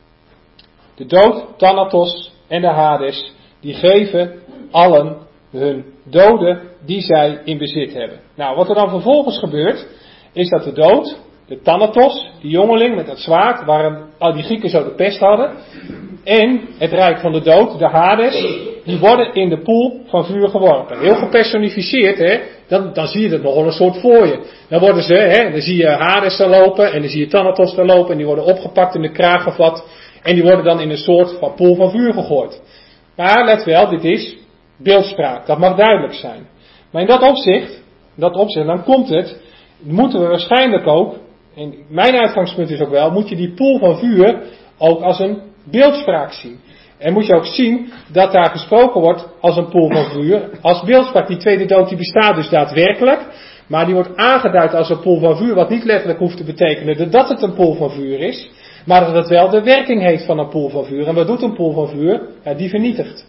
De dood, Thanatos en de Hades, die geven allen hun doden die zij in bezit hebben. Nou, wat er dan vervolgens gebeurt, is dat de dood, de Thanatos, die jongeling met dat zwaard, waar al die Grieken zo de pest hadden, en het rijk van de dood, de Hades, die worden in de poel van vuur geworpen. Heel gepersonificeerd, hè, dan, dan zie je het nogal een soort voor je. Dan worden ze, hè, dan zie je Hades daar lopen, en dan zie je Thanatos daar lopen, en die worden opgepakt in de kraag gevat, en die worden dan in een soort van poel van vuur gegooid. Maar let wel, dit is beeldspraak, dat mag duidelijk zijn. Maar in dat opzicht, in dat opzicht, dan komt het, moeten we waarschijnlijk ook, en mijn uitgangspunt is ook wel, moet je die poel van vuur ook als een beeldspraak zien. En moet je ook zien dat daar gesproken wordt als een poel van vuur, als beeldspraak. Die tweede dood die bestaat dus daadwerkelijk, maar die wordt aangeduid als een poel van vuur, wat niet letterlijk hoeft te betekenen dat het een poel van vuur is, maar dat het wel de werking heeft van een poel van vuur. En wat doet een poel van vuur? Ja, die vernietigt.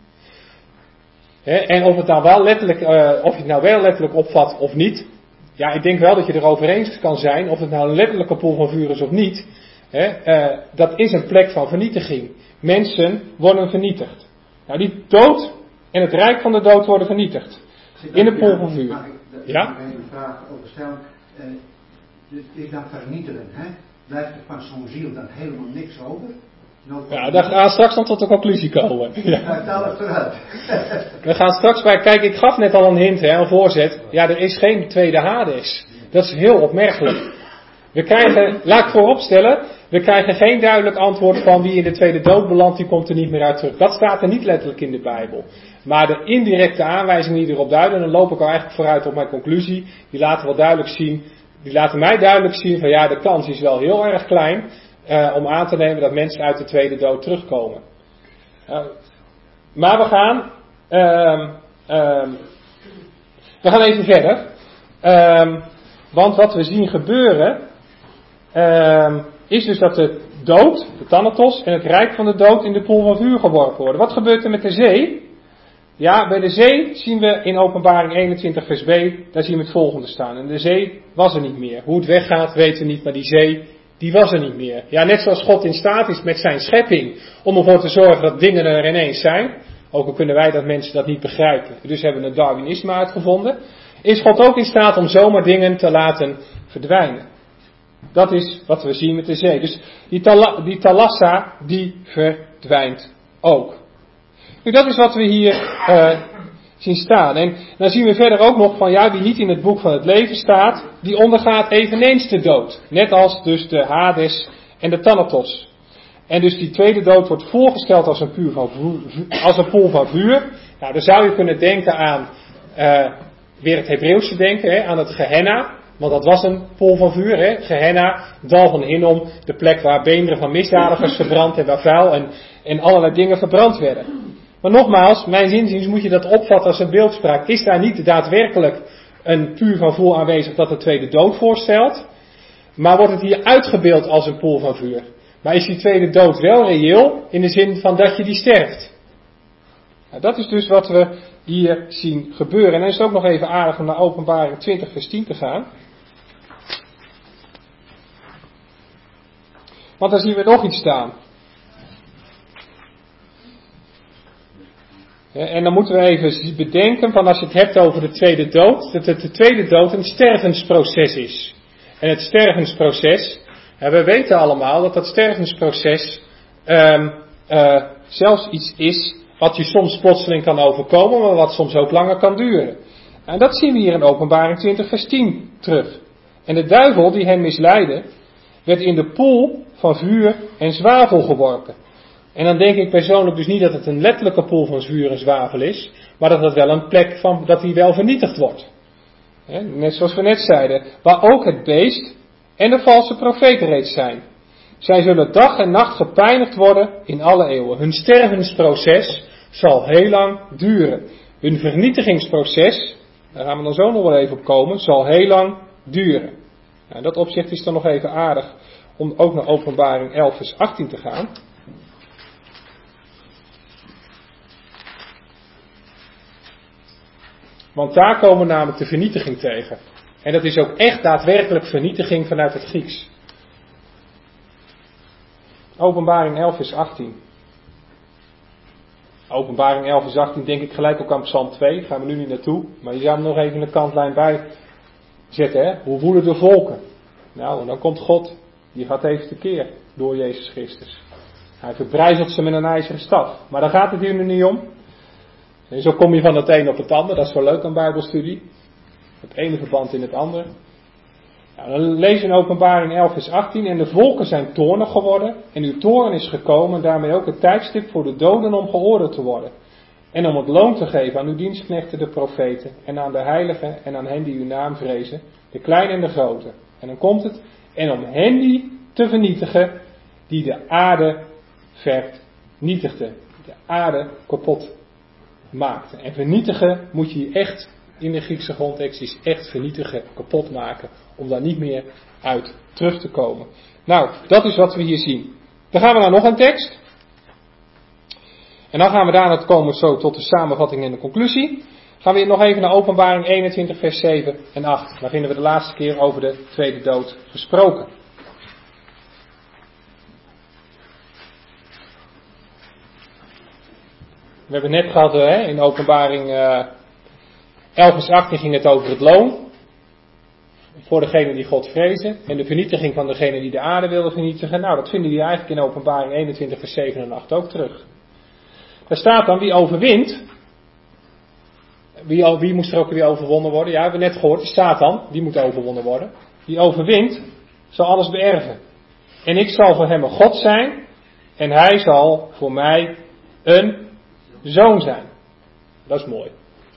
He, en of het nou wel letterlijk, uh, of je het nou wel letterlijk opvat of niet, ja, ik denk wel dat je erover eens kan zijn of het nou een letterlijke poel van vuur is of niet. He, uh, dat is een plek van vernietiging. Mensen worden vernietigd. Nou, die dood en het rijk van de dood worden vernietigd. In de poel van vuur. Mag ik ja? daar even een vraag over stellen? Uh, dit is dan vernietigen, hè? Blijft er van zo'n ziel dan helemaal niks over? Ja, daar gaan we straks dan tot de conclusie komen. Ja. Nou, tel het eruit. We gaan straks bij, kijk, ik gaf net al een hint, hè, een voorzet. Ja, er is geen tweede Hades. Dat is heel opmerkelijk. We krijgen, laat ik vooropstellen, we krijgen geen duidelijk antwoord van wie in de tweede dood belandt, die komt er niet meer uit terug. Dat staat er niet letterlijk in de Bijbel. Maar de indirecte aanwijzingen die erop duiden, dan loop ik al eigenlijk vooruit op mijn conclusie, die laten wel duidelijk zien, die laten mij duidelijk zien van ja, de kans is wel heel erg klein, Uh, om aan te nemen dat mensen uit de tweede dood terugkomen. Uh, maar we gaan, uh, uh, we gaan even verder. Uh, want wat we zien gebeuren, uh, is dus dat de dood, de Thanatos en het rijk van de dood in de poel van vuur geworpen worden. Wat gebeurt er met de zee? Ja, bij de zee zien we in Openbaring eenentwintig vers B, daar zien we het volgende staan. En de zee was er niet meer. Hoe het weggaat weten we niet, maar die zee, die was er niet meer. Ja, net zoals God in staat is met zijn schepping om ervoor te zorgen dat dingen er ineens zijn. Ook al kunnen wij dat mensen dat niet begrijpen. Dus hebben we het Darwinisme uitgevonden. Is God ook in staat om zomaar dingen te laten verdwijnen. Dat is wat we zien met de zee. Dus die, tala, die Thalassa, die verdwijnt ook. Nu, dat is wat we hier uh, zien staan. En dan zien we verder ook nog van, ja, wie niet in het boek van het leven staat, die ondergaat eveneens de dood. Net als dus de Hades en de Thanatos. En dus die tweede dood wordt voorgesteld als een, puur van vuur, als een poel van vuur. Nou, dan zou je kunnen denken aan, uh, weer het Hebreeuwse denken, hè, aan het Gehenna. Want dat was een poel van vuur, hè. Gehenna, dal van Hinnom, de plek waar beenderen van misdadigers verbrand en waar vuil en, en allerlei dingen verbrand werden. Maar nogmaals, mijn inziens moet je dat opvatten als een beeldspraak. Is daar niet daadwerkelijk een puur van vuur aanwezig dat de tweede dood voorstelt? Maar wordt het hier uitgebeeld als een poel van vuur? Maar is die tweede dood wel reëel in de zin van dat je die sterft? Nou, dat is dus wat we hier zien gebeuren. En dan is het ook nog even aardig om naar Openbaring twintig vers tien te gaan. Want daar zien we nog iets staan. En dan moeten we even bedenken van als je het hebt over de tweede dood, dat het de tweede dood een stervensproces is. En het stervensproces, we weten allemaal dat dat stervensproces um, uh, zelfs iets is wat je soms plotseling kan overkomen, maar wat soms ook langer kan duren. En dat zien we hier in Openbaring twintig vers tien terug. En de duivel die hen misleidde, werd in de poel van vuur en zwavel geworpen. En dan denk ik persoonlijk dus niet dat het een letterlijke poel van vuur en zwavel is, maar dat het wel een plek van, dat die wel vernietigd wordt. He, net zoals we net zeiden, waar ook het beest en de valse profeten reeds zijn. Zij zullen dag en nacht gepijnigd worden in alle eeuwen. Hun stervensproces zal heel lang duren. Hun vernietigingsproces, daar gaan we dan zo nog wel even op komen, zal heel lang duren. Nou, in dat opzicht is het dan nog even aardig om ook naar Openbaring elf vers achttien te gaan. Want daar komen we namelijk de vernietiging tegen. En dat is ook echt daadwerkelijk vernietiging vanuit het Grieks. Openbaring elf vers achttien. Openbaring elf vers achttien denk ik gelijk ook aan Psalm twee. Gaan we nu niet naartoe. Maar je zou hem nog even een kantlijn bij zetten. Hè? Hoe woeden de volken? Nou, en dan komt God. Die gaat even tekeer door Jezus Christus. Hij verbrijzelt ze met een ijzeren staf. Maar daar gaat het hier nu niet om. En zo kom je van het een op het ander. Dat is wel leuk aan Bijbelstudie. Het ene verband in het andere. Nou, dan lees je in Openbaring elf vers achttien. En de volken zijn toornig geworden. En uw toorn is gekomen. Daarmee ook het tijdstip voor de doden om geoordeeld te worden. En om het loon te geven aan uw dienstknechten de profeten. En aan de heiligen en aan hen die uw naam vrezen. De kleine en de grote. En dan komt het. En om hen die te vernietigen. Die de aarde vernietigden. De aarde kapot maakten. En vernietigen moet je hier echt, in de Griekse grondtekst, is echt vernietigen, kapot maken. Om daar niet meer uit terug te komen. Nou, dat is wat we hier zien. Dan gaan we naar nog een tekst. En dan gaan we daarna komen zo tot de samenvatting en de conclusie. Gaan we nog even naar Openbaring eenentwintig vers zeven en acht. Daar vinden we de laatste keer over de tweede dood gesproken. We hebben net gehad, hè, in Openbaring uh, elf vers achttien ging het over het loon. Voor degenen die God vrezen. En de vernietiging van degenen die de aarde wilden vernietigen. Nou, dat vinden we eigenlijk in Openbaring eenentwintig vers zeven en acht ook terug. Daar staat dan, wie overwint. Wie, wie moest er ook weer overwonnen worden? Ja, we hebben net gehoord, de Satan, die moet overwonnen worden. Wie overwint, zal alles beërven. En ik zal voor hem een God zijn. En hij zal voor mij een zoon zijn. Dat is mooi.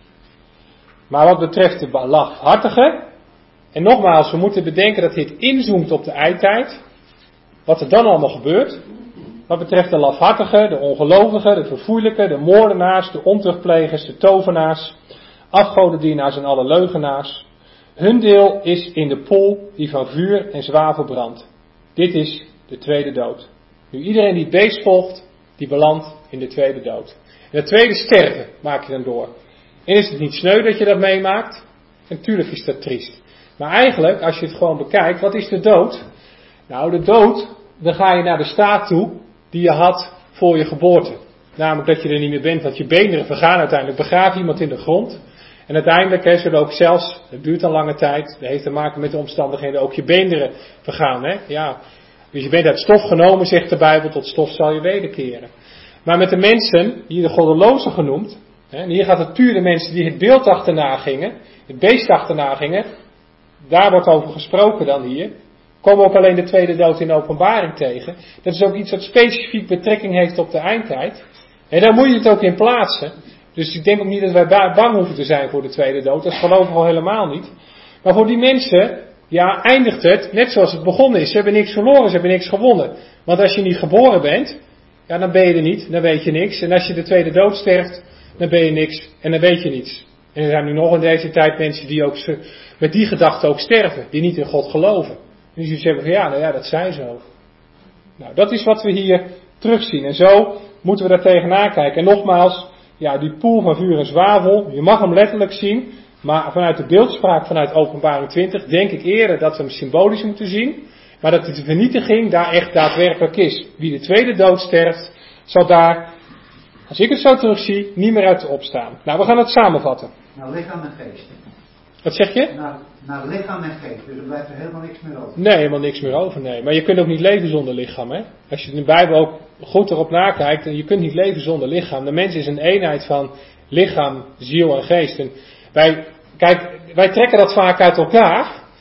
Maar wat betreft de lafhartige. En nogmaals, we moeten bedenken dat dit inzoomt op de eindtijd. Wat er dan allemaal gebeurt. Wat betreft de lafhartige, de ongelovigen, de verfoeilijken, de moordenaars, de ontuchtplegers, de tovenaars, afgodendienaars en alle leugenaars. Hun deel is in de poel die van vuur en zwavel brandt. Dit is de tweede dood. Nu iedereen die het beest volgt, die belandt in de tweede dood. En het tweede sterven maak je dan door. En is het niet sneu dat je dat meemaakt? Natuurlijk is dat triest. Maar eigenlijk, als je het gewoon bekijkt, wat is de dood? Nou, de dood, dan ga je naar de staat toe die je had voor je geboorte. Namelijk dat je er niet meer bent, want je beenderen vergaan uiteindelijk. Begraaf je iemand in de grond. En uiteindelijk hè, zullen ook zelfs, het duurt een lange tijd, dat heeft te maken met de omstandigheden, ook je beenderen vergaan. Hè? Ja, dus je bent uit stof genomen, zegt de Bijbel, tot stof zal je wederkeren. Maar met de mensen, hier de goddelozen genoemd, hè, en hier gaat het puur de mensen die het beeld achterna gingen, het beest achterna gingen, daar wordt over gesproken dan hier, komen we ook alleen de tweede dood in de openbaring tegen. Dat is ook iets wat specifiek betrekking heeft op de eindtijd. En daar moet je het ook in plaatsen. Dus ik denk ook niet dat wij bang hoeven te zijn voor de tweede dood. Dat geloven we al helemaal niet. Maar voor die mensen, ja, eindigt het net zoals het begonnen is. Ze hebben niks verloren, ze hebben niks gewonnen. Want als je niet geboren bent, ja, dan ben je er niet, dan weet je niks. En als je de tweede dood sterft, dan ben je niks en dan weet je niets. En er zijn nu nog in deze tijd mensen die ook met die gedachte ook sterven. Die niet in God geloven. En die zeggen van ja, nou ja, dat zijn zo. Nou, dat is wat we hier terugzien. En zo moeten we daar tegenaan kijken. En nogmaals, ja, die poel van vuur en zwavel, je mag hem letterlijk zien. Maar vanuit de beeldspraak, vanuit Openbaring twintig, denk ik eerder dat we hem symbolisch moeten zien. Maar dat de vernietiging daar echt daadwerkelijk is. Wie de tweede dood sterft, zal daar, als ik het zo terugzie, niet meer uit opstaan. Nou, we gaan het samenvatten. Naar lichaam en geest. Wat zeg je? Naar, naar lichaam en geest, dus er blijft er helemaal niks meer over. Nee, helemaal niks meer over, nee. Maar je kunt ook niet leven zonder lichaam, hè. Als je in de Bijbel ook goed erop nakijkt, je kunt niet leven zonder lichaam. De mens is een eenheid van lichaam, ziel en geest. En wij, kijk, wij trekken dat vaak uit elkaar.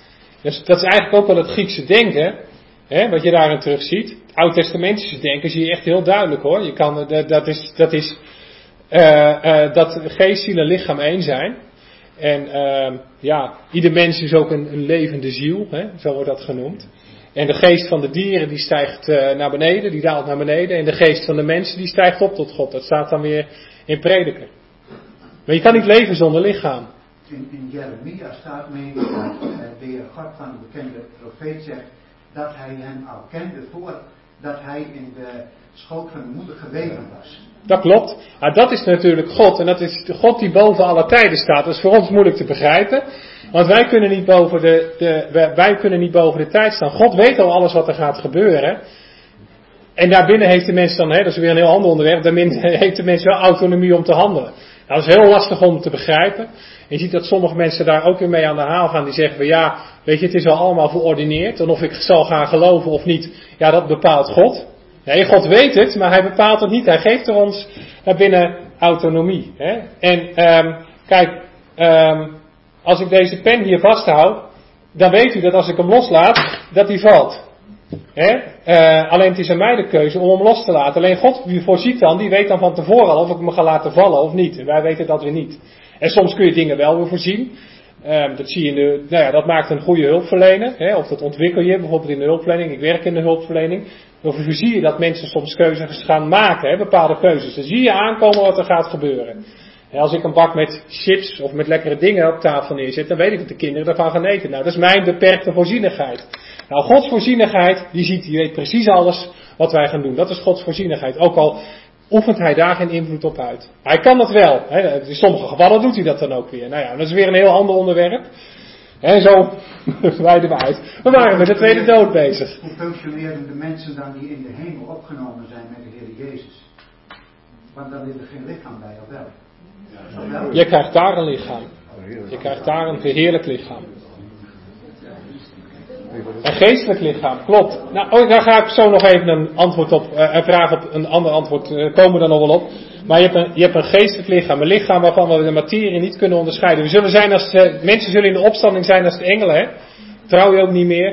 Dus dat is eigenlijk ook wel het Griekse denken, hè, wat je daarin terug ziet. Het Oud-testamentische denken zie je echt heel duidelijk hoor. Je kan, dat is, dat, is uh, uh, dat geest, ziel en lichaam één zijn. En uh, ja, ieder mens is ook een, een levende ziel, hè, zo wordt dat genoemd. En de geest van de dieren die stijgt uh, naar beneden, die daalt naar beneden. En de geest van de mensen die stijgt op tot God. Dat staat dan weer in Prediker. Maar je kan niet leven zonder lichaam. In, in Jeremia staat mee dat uh, de Heer God van de bekende profeet zegt dat hij hem al kende voordat hij in de schoot van de moeder geweven was. Dat klopt. Maar dat is natuurlijk God. En dat is de God die boven alle tijden staat. Dat is voor ons moeilijk te begrijpen. Want wij kunnen niet boven de, de, wij kunnen niet boven de tijd staan. God weet al alles wat er gaat gebeuren. En daarbinnen heeft de mens dan, hè, dat is weer een heel ander onderwerp, daarbinnen heeft de mens wel autonomie om te handelen. Nou, dat is heel lastig om te begrijpen. En je ziet dat sommige mensen daar ook weer mee aan de haal gaan. Die zeggen van ja, weet je, het is al allemaal verordineerd. En of ik zal gaan geloven of niet, ja, dat bepaalt God. Nee, God weet het, maar hij bepaalt het niet. Hij geeft er ons daarbinnen autonomie. Hè? En um, kijk, um, als ik deze pen hier vasthoud, dan weet u dat als ik hem loslaat, dat hij valt. Hè? Uh, alleen het is aan mij de keuze om hem los te laten. Alleen God, die voorziet dan, die weet dan van tevoren al of ik me ga laten vallen of niet. En wij weten dat weer niet. En soms kun je dingen wel weer voorzien. Um, dat zie je in de, nou ja, dat maakt een goede hulpverlener. Hè? Of dat ontwikkel je bijvoorbeeld in de hulpverlening. Ik werk in de hulpverlening. Dan zie je dat mensen soms keuzes gaan maken, hè? Bepaalde keuzes. Dan zie je aankomen wat er gaat gebeuren. En als ik een bak met chips of met lekkere dingen op tafel neerzet, dan weet ik dat de kinderen daarvan gaan eten. Nou, dat is mijn beperkte voorzienigheid. Nou, Gods voorzienigheid, die ziet, die weet precies alles wat wij gaan doen. Dat is Gods voorzienigheid. Ook al oefent hij daar geen invloed op uit. Hij kan dat wel. Hè? In sommige gevallen doet hij dat dan ook weer. Nou ja, dat is weer een heel ander onderwerp. En zo wijden we uit. We waren met de tweede dood bezig. Hoe functioneren de mensen dan die in de hemel opgenomen zijn met de Heer Jezus? Want dan is er geen lichaam bij, of wel? Of wel? Je krijgt daar een lichaam. Je krijgt daar een verheerlijk lichaam. Een geestelijk lichaam, klopt. Nou, oh, daar ga ik zo nog even een antwoord op, uh, een vraag op, een ander antwoord uh, komen we dan nog wel op. Maar je hebt, een, je hebt een geestelijk lichaam, een lichaam waarvan we de materie niet kunnen onderscheiden. We zullen zijn als de, mensen zullen in de opstanding zijn als de engelen, hè? Trouw je ook niet meer.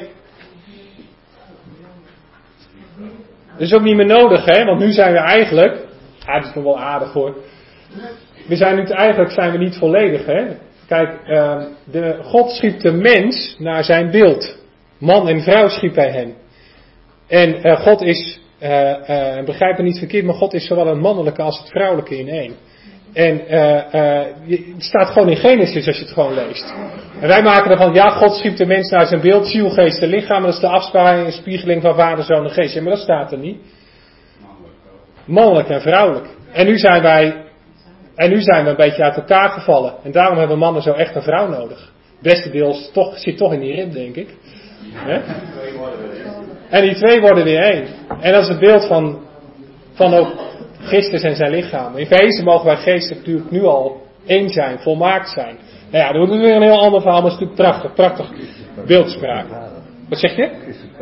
Dat is ook niet meer nodig, hè? Want nu zijn we eigenlijk, ah, dat is nog wel aardig hoor. We zijn nu eigenlijk zijn we niet volledig, hè? Kijk, uh, de, God schiep de mens naar zijn beeld. Man en vrouw schiep hij hen. En uh, God is, uh, uh, begrijp me niet verkeerd, maar God is zowel het mannelijke als het vrouwelijke in één. En uh, uh, het staat gewoon in Genesis als je het gewoon leest. En wij maken ervan, ja, God schiep de mens naar zijn beeld, ziel, geest en lichaam. Dat is de afspiegeling en spiegeling van vader, zoon en geest. Ja, maar dat staat er niet. Mannelijk en vrouwelijk. En nu zijn wij, en nu zijn we een beetje uit elkaar gevallen. En daarom hebben mannen zo echt een vrouw nodig. Het beste deel toch, zit toch in die rib, denk ik. He? En die twee worden weer één. En dat is het beeld van, van ook Christus en zijn lichaam. In wezen mogen wij geestelijk natuurlijk nu al één zijn, volmaakt zijn. Nou ja, dat wordt weer een heel ander verhaal, maar het is natuurlijk prachtig, prachtig beeldspraak. Wat zeg je?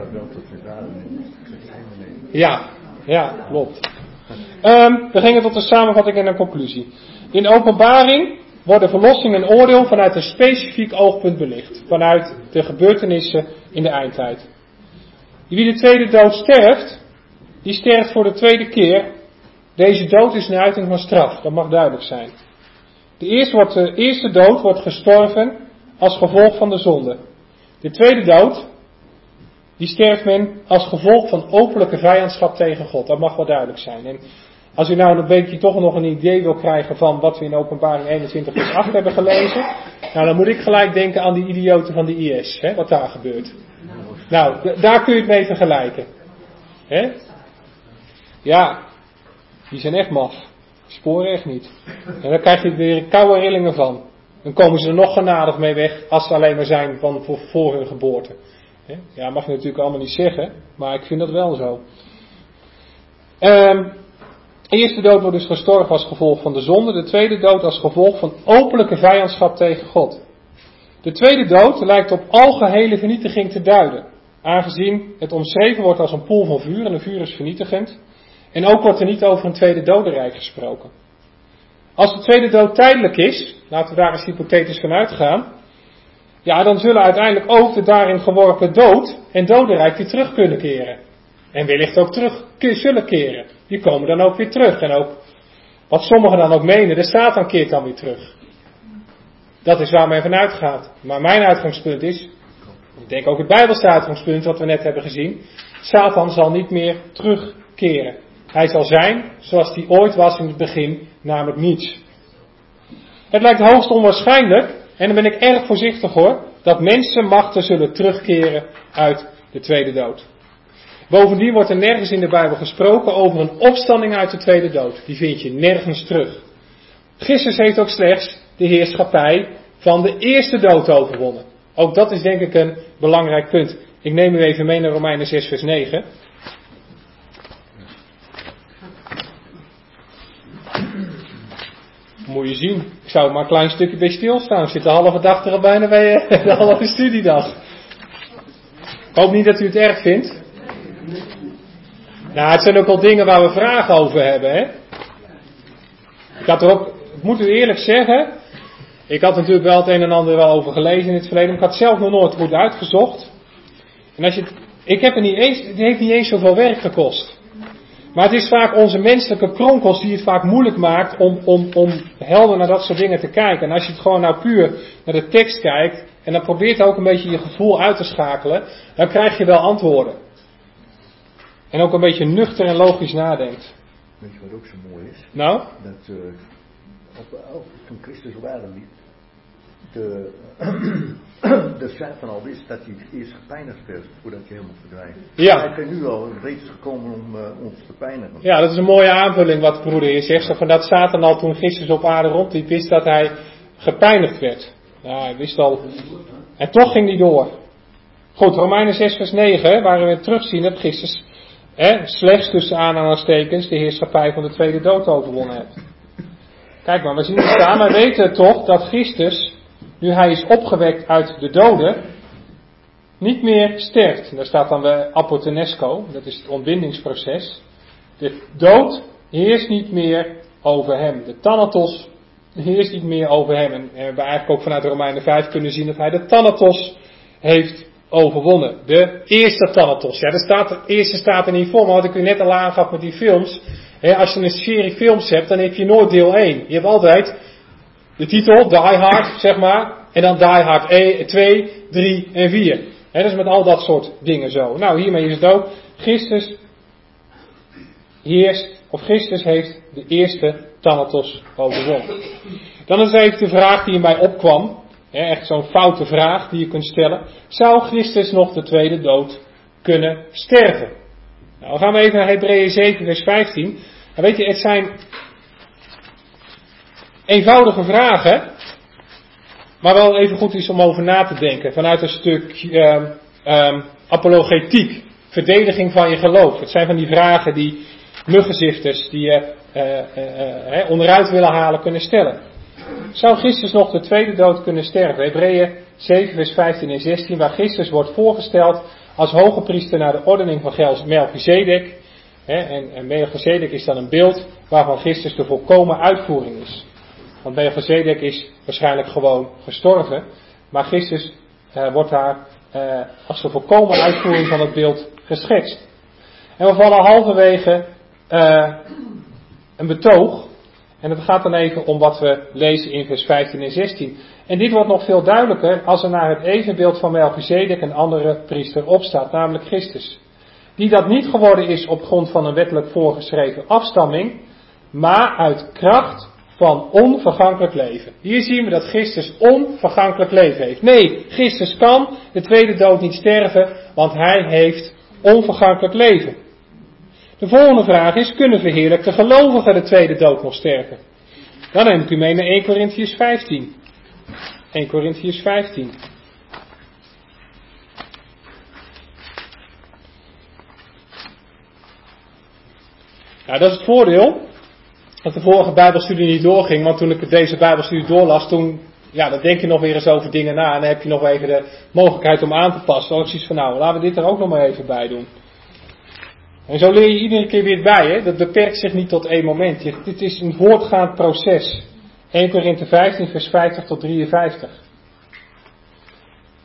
Ja, ja, klopt. Um, we gingen tot een samenvatting en een conclusie. In de openbaring worden verlossing en oordeel vanuit een specifiek oogpunt belicht. Vanuit de gebeurtenissen in de eindtijd. Wie de tweede dood sterft, die sterft voor de tweede keer. Deze dood is een uiting van straf, dat mag duidelijk zijn. De eerste, wordt, de eerste dood wordt gestorven als gevolg van de zonde. De tweede dood, die sterft men als gevolg van openlijke vijandschap tegen God. Dat mag wel duidelijk zijn. En als u nou een beetje toch nog een idee wil krijgen van wat we in Openbaring eenentwintig vers acht hebben gelezen, nou dan moet ik gelijk denken aan die idioten van de I S, hè, wat daar gebeurt. Nou, d- daar kun je het mee vergelijken. Hè? Ja, die zijn echt maf. Die sporen echt niet. En dan krijg je weer koude rillingen van. Dan komen ze er nog genadig mee weg als ze alleen maar zijn van voor, voor hun geboorte. Hè? Ja, mag je natuurlijk allemaal niet zeggen, maar ik vind dat wel zo. Um, De eerste dood wordt dus gestorven als gevolg van de zonde. De tweede dood als gevolg van openlijke vijandschap tegen God. De tweede dood lijkt op algehele vernietiging te duiden. Aangezien het omschreven wordt als een poel van vuur en een vuur is vernietigend. En ook wordt er niet over een tweede dodenrijk gesproken. Als de tweede dood tijdelijk is, laten we daar eens hypothetisch van uitgaan. ja, dan zullen uiteindelijk ook de daarin geworpen dood en dodenrijk weer terug kunnen keren. En wellicht ook terug zullen keren. Die komen dan ook weer terug. En ook, wat sommigen dan ook menen, de Satan keert dan weer terug. Dat is waar men vanuit gaat. Maar mijn uitgangspunt is, ik denk ook het Bijbelse uitgangspunt wat we net hebben gezien, Satan zal niet meer terugkeren. Hij zal zijn zoals hij ooit was in het begin, namelijk niets. Het lijkt hoogst onwaarschijnlijk, en dan ben ik erg voorzichtig hoor, dat mensenmachten zullen terugkeren uit de tweede dood. Bovendien wordt er nergens in de Bijbel gesproken over een opstanding uit de tweede dood. Die vind je nergens terug. Christus heeft ook slechts de heerschappij van de eerste dood overwonnen. Ook dat is denk ik een belangrijk punt. Ik neem u even mee naar Romeinen zes vers negen. Moet je zien. Ik zou er maar een klein stukje bij stilstaan. Ik zit de halve dag er al bijna bij de halve studiedag. Ik hoop niet dat u het erg vindt. Nou, het zijn ook wel dingen waar we vragen over hebben, hè. Ik had er ook, ik moet u eerlijk zeggen, ik had natuurlijk wel het een en ander wel over gelezen in het verleden, maar ik had zelf nog nooit goed uitgezocht. En als je het, ik heb er niet eens, het heeft niet eens zoveel werk gekost. Maar het is vaak onze menselijke kronkels die het vaak moeilijk maakt om, om, om helder naar dat soort dingen te kijken. En als je het gewoon nou puur naar de tekst kijkt en dan probeert ook een beetje je gevoel uit te schakelen, dan krijg je wel antwoorden. En ook een beetje nuchter en logisch nadenkt. Weet je wat ook zo mooi is? Nou? Dat uh, op, op, toen Christus op aarde liep, de, de Satan al wist dat hij eerst gepijnigd werd voordat hij helemaal verdwijnt. Ja. Hij is nu al reeds gekomen om uh, ons te pijnigen. Ja, dat is een mooie aanvulling wat de broeder hier zegt. Zo van dat Satan al toen Christus op aarde rondliep, wist dat hij gepijnigd werd. Ja, hij wist al. En toch ging hij door. Goed, Romeinen zes vers negen, waar we terugzien dat Christus He, slechts tussen aanhalingstekens de heerschappij van de tweede dood overwonnen heeft. Kijk maar, we zien er staan, maar we weten toch dat Christus, nu hij is opgewekt uit de doden, niet meer sterft. Daar staat dan de apotenesco, dat is het ontbindingsproces. De dood heerst niet meer over hem. De thanatos heerst niet meer over hem. En we hebben eigenlijk ook vanuit Romeinen vijf kunnen zien dat hij de thanatos heeft overwonnen. De eerste thanatos. Ja, dat staat, de eerste staat er niet voor, maar wat ik u net al aangaf met die films. Hè, als je een serie films hebt, dan heb je nooit deel één. Je hebt altijd de titel, Die Hard, zeg maar. En dan Die Hard twee, drie en vier. Hè, dat is met al dat soort dingen zo. Nou, hiermee is het ook. Christus heerst, of Christus heeft de eerste thanatos overwonnen. Dan is even de vraag die in mij opkwam. He, echt zo'n foute vraag die je kunt stellen. Zou Christus nog de tweede dood kunnen sterven? Nou, dan gaan we even naar Hebreeën zeven vers vijftien. En weet je, het zijn eenvoudige vragen, maar wel even goed is om over na te denken. Vanuit een stuk um, um, apologetiek, verdediging van je geloof. Het zijn van die vragen die muggenzifters, die je uh, uh, uh, onderuit willen halen, kunnen stellen. Zou Christus nog de tweede dood kunnen sterven? Hebreeën zeven vers vijftien en zestien, waar Christus wordt voorgesteld als hoge priester naar de ordening van Melchizedek. En, en Melchizedek is dan een beeld waarvan Christus de volkomen uitvoering is. Want Melchizedek is waarschijnlijk gewoon gestorven, maar Christus uh, wordt daar uh, als de volkomen uitvoering van het beeld geschetst. En we vallen halverwege uh, een betoog. En het gaat dan even om wat we lezen in vers vijftien en zestien. En dit wordt nog veel duidelijker als er naar het evenbeeld van Melchizedek een andere priester opstaat, namelijk Christus. Die dat niet geworden is op grond van een wettelijk voorgeschreven afstamming, maar uit kracht van onvergankelijk leven. Hier zien we dat Christus onvergankelijk leven heeft. Nee, Christus kan de tweede dood niet sterven, want hij heeft onvergankelijk leven. De volgende vraag is, kunnen verheerlijkte gelovigen de tweede dood nog sterven? Dan neem ik u mee naar eerste Korintiërs vijftien. eerste Korintiërs vijftien. Nou, dat is het voordeel dat de vorige Bijbelstudie niet doorging, want toen ik deze Bijbelstudie doorlas, toen, ja, dan denk je nog weer eens over dingen na en dan heb je nog even de mogelijkheid om aan te passen. Dan is zoiets van, nou, laten we dit er ook nog maar even bij doen. En zo leer je iedere keer weer bij, hè? Dat beperkt zich niet tot één moment. Dit is een voortgaand proces. eerste Korinthe vijftien vers vijftig tot drieënvijftig.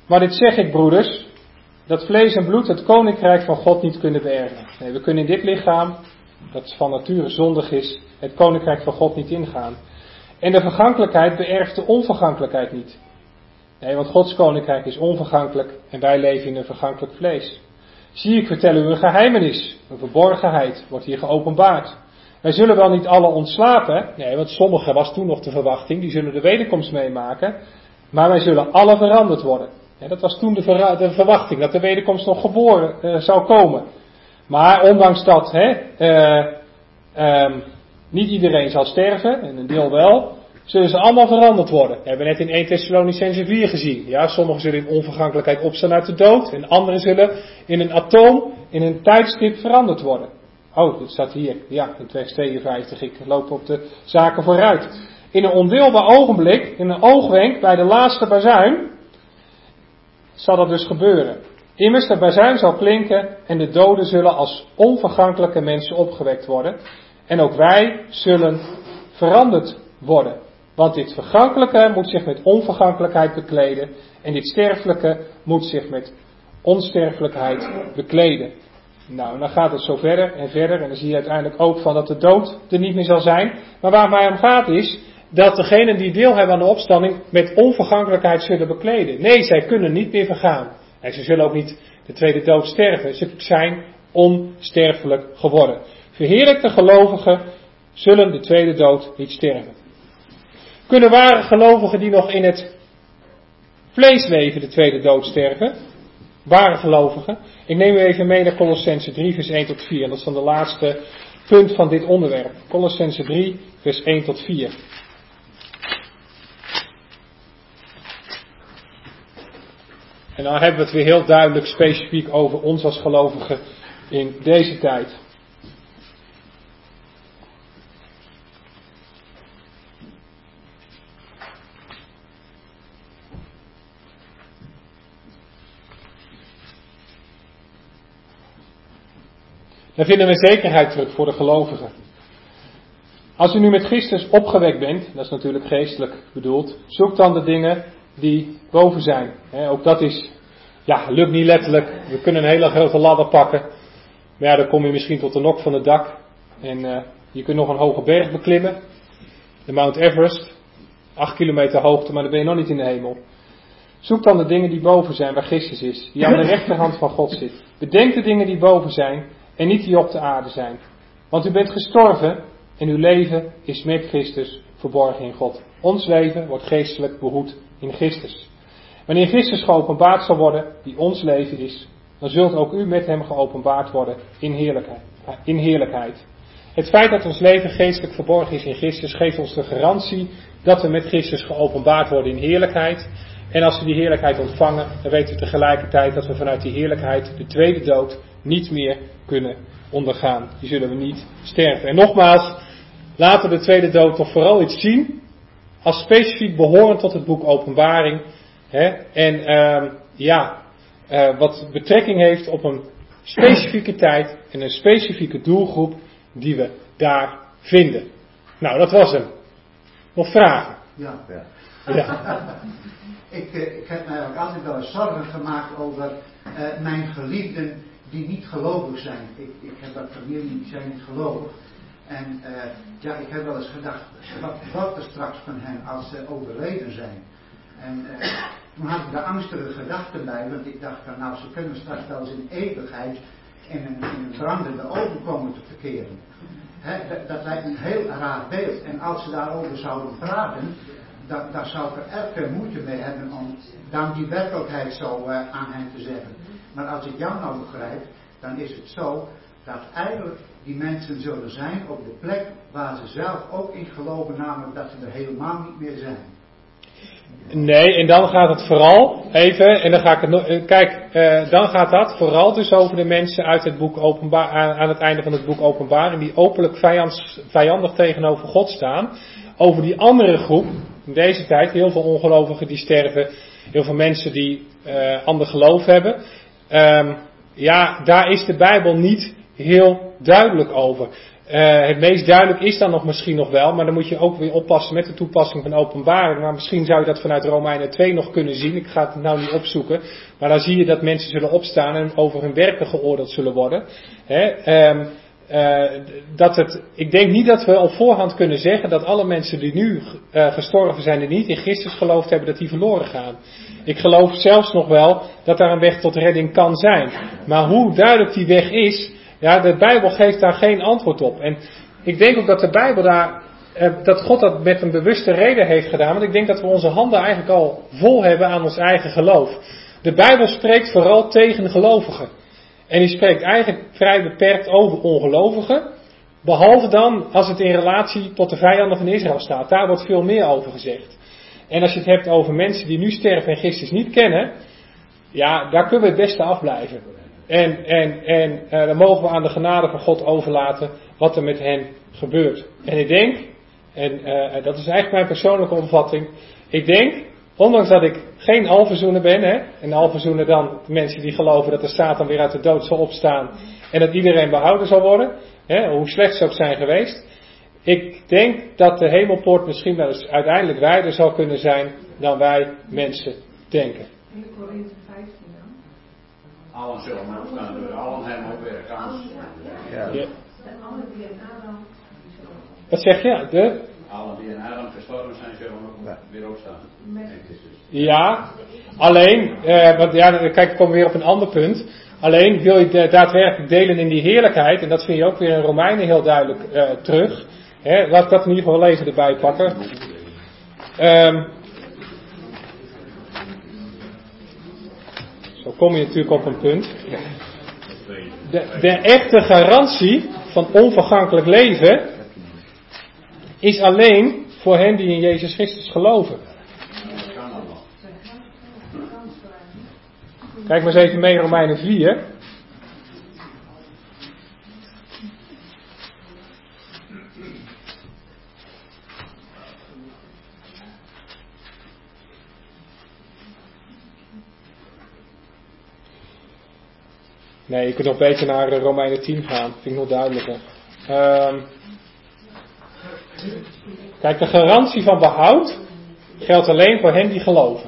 Maar dit zeg ik, broeders, dat vlees en bloed het koninkrijk van God niet kunnen beërven. Nee, we kunnen in dit lichaam, dat van nature zondig is, het koninkrijk van God niet ingaan. En de vergankelijkheid beërft de onvergankelijkheid niet. Nee, want Gods koninkrijk is onvergankelijk en wij leven in een vergankelijk vlees. Zie, ik vertel u een geheimenis, een verborgenheid, wordt hier geopenbaard. Wij zullen wel niet alle ontslapen, nee, want sommigen was toen nog de verwachting, die zullen de wederkomst meemaken, maar wij zullen alle veranderd worden. Ja, dat was toen de, ver, de verwachting, dat de wederkomst nog geboren uh, zou komen. Maar ondanks dat, hè, uh, um, niet iedereen zal sterven, en een deel wel, zullen ze allemaal veranderd worden. We hebben net in Eerste Thessalonicenzen vier gezien. Ja, sommigen zullen in onvergankelijkheid opstaan uit de dood, en anderen zullen in een atoom, in een tijdstip veranderd worden. Oh, dit staat hier. Ja, in vers tweeënvijftig. Ik loop op de zaken vooruit. In een ondeelbaar ogenblik, in een oogwenk, bij de laatste bazuin, zal dat dus gebeuren. Immers, de bazuin zal klinken en de doden zullen als onvergankelijke mensen opgewekt worden. En ook wij zullen veranderd worden. Want dit vergankelijke moet zich met onvergankelijkheid bekleden. En dit sterfelijke moet zich met onsterfelijkheid bekleden. Nou, en dan gaat het zo verder en verder. En dan zie je uiteindelijk ook van dat de dood er niet meer zal zijn. Maar waar het mij om gaat is dat degenen die deel hebben aan de opstanding met onvergankelijkheid zullen bekleden. Nee, zij kunnen niet meer vergaan. En ze zullen ook niet de tweede dood sterven. Ze zijn onsterfelijk geworden. Verheerlijkte gelovigen zullen de tweede dood niet sterven. Kunnen ware gelovigen die nog in het vlees leven de tweede dood sterven? Ware gelovigen. Ik neem u even mee naar Colossenzen drie vers één tot vier. Dat is dan de laatste punt van dit onderwerp. Colossenzen drie vers één tot vier. En dan hebben we het weer heel duidelijk specifiek over ons als gelovigen in deze tijd. Dan vinden we zekerheid terug voor de gelovigen. Als u nu met Christus opgewekt bent, dat is natuurlijk geestelijk bedoeld, zoek dan de dingen die boven zijn. He, ook dat is, ja, lukt niet letterlijk. We kunnen een hele grote ladder pakken. Maar ja, dan kom je misschien tot de nok van het dak. En uh, je kunt nog een hoge berg beklimmen. De Mount Everest. Acht kilometer hoogte, maar dan ben je nog niet in de hemel. Zoek dan de dingen die boven zijn, waar Christus is. Die aan de rechterhand van God zit. Bedenk de dingen die boven zijn en niet die op de aarde zijn. Want u bent gestorven en uw leven is met Christus verborgen in God. Ons leven wordt geestelijk behoed in Christus. Wanneer Christus geopenbaard zal worden, die ons leven is, dan zult ook u met hem geopenbaard worden in heerlijkheid. In heerlijkheid. Het feit dat ons leven geestelijk verborgen is in Christus geeft ons de garantie dat we met Christus geopenbaard worden in heerlijkheid. En als we die heerlijkheid ontvangen, dan weten we tegelijkertijd dat we vanuit die heerlijkheid de tweede dood niet meer kunnen ondergaan. Die zullen we niet sterven. En nogmaals, laten we de tweede dood toch vooral iets zien als specifiek behorend tot het boek Openbaring. Hè, en uh, ja, uh, wat betrekking heeft op een specifieke tijd en een specifieke doelgroep die we daar vinden. Nou, dat was hem. Nog vragen? Ja. Ja. ja. ik, uh, ik heb mij ook altijd wel eens zorgen gemaakt over uh, mijn geliefden die niet gelovig zijn. Ik, ik heb dat familie, die zijn niet gelovig. En uh, ja, ik heb wel eens gedacht, wat wordt er straks van hen als ze overleden zijn? En uh, toen had ik de angstige gedachten bij, want ik dacht van nou, ze kunnen straks wel eens in eeuwigheid in een, in een brandende oven komen te verkeren. He, dat, dat lijkt me een heel raar beeld. En als ze daarover zouden praten, dan, dan zou ik er erg veel moeite mee hebben om dan die werkelijkheid zo uh, aan hen te zeggen. Maar als ik jou nou begrijp, dan is het zo dat eigenlijk die mensen zullen zijn op de plek waar ze zelf ook in geloven, namelijk dat ze er helemaal niet meer zijn. Nee, en dan gaat het vooral, even, en dan ga ik het nog, kijk, uh, dan gaat dat vooral dus over de mensen uit het boek Openbaar, aan, aan het einde van het boek Openbaring, die openlijk vijands, vijandig tegenover God staan. Over die andere groep, in deze tijd, heel veel ongelovigen die sterven, heel veel mensen die uh, ander geloof hebben. Um, ja, daar is de Bijbel niet heel duidelijk over. Uh, het meest duidelijk is dan nog misschien nog wel, maar dan moet je ook weer oppassen met de toepassing van openbaring. Maar misschien zou je dat vanuit Romeinen twee nog kunnen zien. Ik ga het nou niet opzoeken. Maar dan zie je dat mensen zullen opstaan en over hun werken geoordeeld zullen worden. Hè? Um, uh, dat het, ik denk niet dat we op voorhand kunnen zeggen dat alle mensen die nu uh, gestorven zijn en niet in Christus geloofd hebben, dat die verloren gaan. Ik geloof zelfs nog wel dat daar een weg tot redding kan zijn. Maar hoe duidelijk die weg is, ja, de Bijbel geeft daar geen antwoord op. En ik denk ook dat de Bijbel daar, eh, dat God dat met een bewuste reden heeft gedaan. Want ik denk dat we onze handen eigenlijk al vol hebben aan ons eigen geloof. De Bijbel spreekt vooral tegen gelovigen. En die spreekt eigenlijk vrij beperkt over ongelovigen. Behalve dan als het in relatie tot de vijanden van Israël staat. Daar wordt veel meer over gezegd. En als je het hebt over mensen die nu sterven en Christus niet kennen. Ja, daar kunnen we het beste afblijven. En, en, en uh, dan mogen we aan de genade van God overlaten wat er met hen gebeurt. En ik denk, en uh, dat is eigenlijk mijn persoonlijke opvatting. Ik denk, ondanks dat ik geen alverzoener ben, hè, en alverzoener dan de mensen die geloven dat de Satan weer uit de dood zal opstaan. En dat iedereen behouden zal worden, hè, hoe slecht ze ook zijn geweest. Ik denk dat de hemelpoort misschien wel eens uiteindelijk wijder zal kunnen zijn dan wij mensen denken. In de Korinthe vijftien dan? Allen zullen maar opstaan, door allen hebben ook weer kans. Ja. Ja. En allen die in Adam, die zullen ook. Wat zeg je? De? Allen die in Adam gestorven zijn, zullen ook weer opstaan. Ja, alleen, eh, want ja, kijk, ik kom weer op een ander punt. Alleen wil je de, daadwerkelijk delen in die heerlijkheid, en dat vind je ook weer in Romeinen heel duidelijk uh, terug. Hè, laat ik dat in ieder geval even erbij pakken. Um, zo kom je natuurlijk op een punt. De, de echte garantie van onvergankelijk leven is alleen voor hen die in Jezus Christus geloven. Kijk maar eens even mee Romeinen vier. Nee, je kunt nog beter naar Romeinen tien gaan. Vind ik nog duidelijker. Um, kijk, de garantie van behoud geldt alleen voor hen die geloven.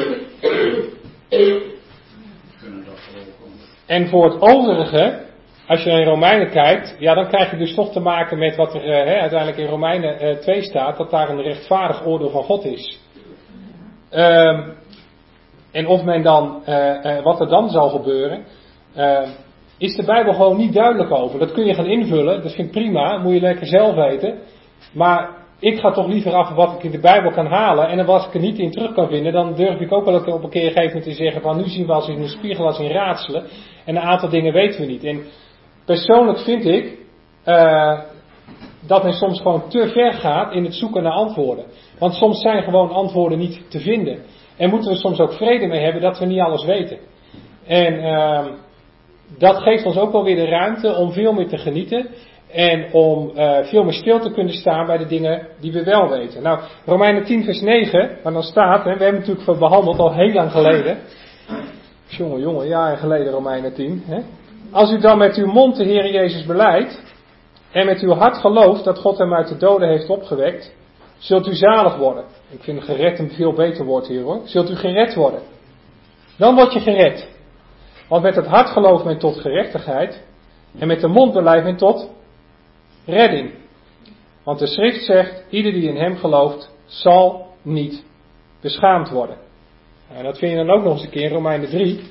En voor het overige, als je in Romeinen kijkt, ja, dan krijg je dus toch te maken met wat er uh, hè, uiteindelijk in Romeinen uh, twee staat, dat daar een rechtvaardig oordeel van God is. Um, en of men dan, uh, uh, wat er dan zal gebeuren, uh, is de Bijbel gewoon niet duidelijk over. Dat kun je gaan invullen, dat vind ik prima, moet je lekker zelf weten. Maar ik ga toch liever af wat ik in de Bijbel kan halen. En als ik er niet in terug kan vinden, dan durf ik ook wel op een keer gegeven moment te zeggen van nu zien we als in een spiegel, als in raadselen. En een aantal dingen weten we niet. En persoonlijk vind ik uh, dat men soms gewoon te ver gaat in het zoeken naar antwoorden. Want soms zijn gewoon antwoorden niet te vinden. En moeten we soms ook vrede mee hebben dat we niet alles weten. En uh, dat geeft ons ook wel weer de ruimte om veel meer te genieten. En om uh, veel meer stil te kunnen staan bij de dingen die we wel weten. Nou, Romeinen tien vers negen, waar dan staat, hè, we hebben natuurlijk behandeld al heel lang geleden. Jongen, jongen, jaren geleden Romeinen tien. Hè. Als u dan met uw mond de Heer Jezus belijdt en met uw hart gelooft dat God hem uit de doden heeft opgewekt, zult u zalig worden. Ik vind gered een veel beter woord hier hoor. Zult u gered worden. Dan word je gered. Want met het hart gelooft men tot gerechtigheid en met de mond beleidt men tot redding. Want de schrift zegt, ieder die in hem gelooft, zal niet beschaamd worden. En dat vind je dan ook nog eens een keer in Romeinen drie.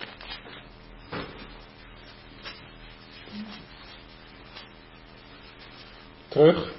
Terug.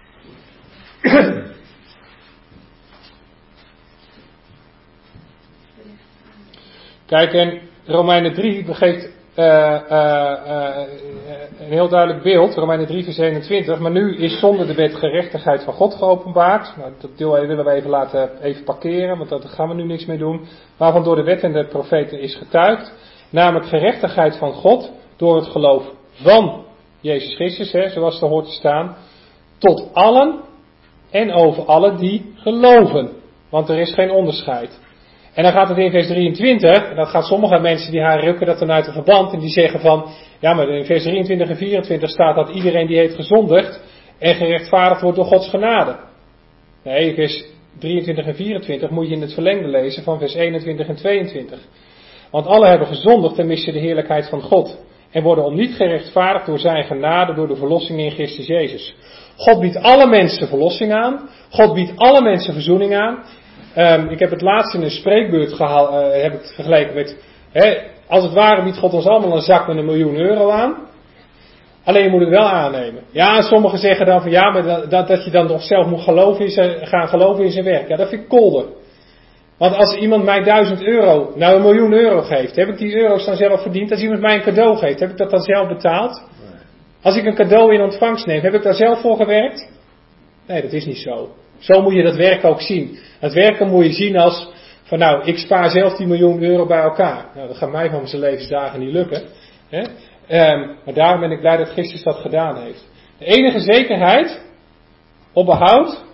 Kijk, en Romeinen drie begeeft uh, uh, uh, een heel duidelijk beeld, Romeinen drie vers eenentwintig, maar nu is zonder de wet gerechtigheid van God geopenbaard. Nou, dat deel willen we even laten even parkeren, want daar gaan we nu niks mee doen. Waarvan door de wet en de profeten is getuigd, namelijk gerechtigheid van God door het geloof van Jezus Christus, hè, zoals er hoort te staan, tot allen en over allen die geloven. Want er is geen onderscheid. En dan gaat het in vers drieëntwintig, en dat gaat sommige mensen die haar rukken dat dan uit een verband en die zeggen van, ja maar in vers drieëntwintig en vierentwintig staat dat iedereen die heeft gezondigd en gerechtvaardigd wordt door Gods genade. Nee, vers drieëntwintig en vierentwintig moet je in het verlengde lezen van vers eenentwintig en tweeëntwintig. Want alle hebben gezondigd en missen de heerlijkheid van God. En worden om niet gerechtvaardigd door zijn genade, door de verlossing in Christus Jezus. God biedt alle mensen verlossing aan. God biedt alle mensen verzoening aan. Um, ik heb het laatst in een spreekbeurt gehaald, uh, heb ik het vergeleken met, hè, als het ware biedt God ons allemaal een zak met een miljoen euro aan. Alleen je moet het wel aannemen. Ja, sommigen zeggen dan van ja, maar dat, dat je dan toch zelf moet geloven in zijn, gaan geloven in zijn werk. Ja, dat vind ik kolder. Want als iemand mij duizend euro, nou een miljoen euro geeft, heb ik die euro's dan zelf verdiend? Als iemand mij een cadeau geeft, heb ik dat dan zelf betaald? Als ik een cadeau in ontvangst neem, heb ik daar zelf voor gewerkt? Nee, dat is niet zo. Zo moet je dat werk ook zien. Het werken moet je zien als van nou, ik spaar zelf die miljoen euro bij elkaar. Nou, dat gaat mij van zijn levensdagen niet lukken. Hè? Um, maar daarom ben ik blij dat Christus dat gedaan heeft. De enige zekerheid op behoud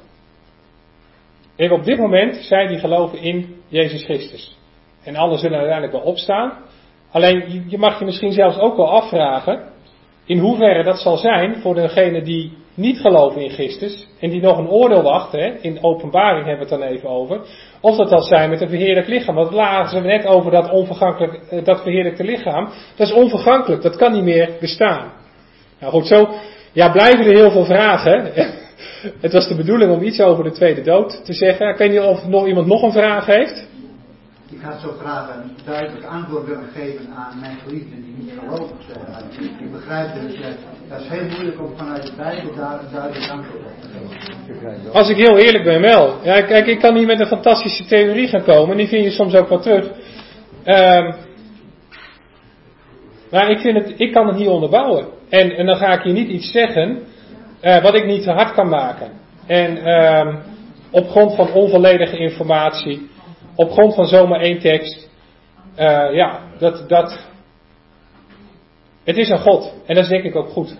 heb op dit moment zij die geloven in Jezus Christus. En allen zullen uiteindelijk wel opstaan. Alleen je mag je misschien zelfs ook wel afvragen in hoeverre dat zal zijn voor degenen die niet geloven in Christus en die nog een oordeel wachten. Hè? In openbaring hebben we het dan even over. Of dat zal zijn met een verheerlijk lichaam. Want we lazen net over dat onvergankelijk, dat verheerlijkte lichaam. Dat is onvergankelijk, dat kan niet meer bestaan. Nou goed, zo ja, blijven er heel veel vragen. Het was de bedoeling om iets over de tweede dood te zeggen. Ik weet niet of nog iemand nog een vraag heeft. Ik had zo graag een duidelijk antwoord willen geven aan mijn geliefden die niet geloven zijn. Ik begrijp dus, uh, dat is heel moeilijk om vanuit de Bijbel daar een duidelijk antwoord op te geven. Als ik heel eerlijk ben wel. Ja, kijk, ik kan hier met een fantastische theorie gaan komen. En die vind je soms ook wel terug. Um, maar ik, vind het, ik kan het niet onderbouwen. En, en dan ga ik hier niet iets zeggen uh, wat ik niet te hard kan maken. En um, op grond van onvolledige informatie. Op grond van zomaar één tekst. Uh, ja, dat, dat. Het is een God. En dat is denk ik ook goed.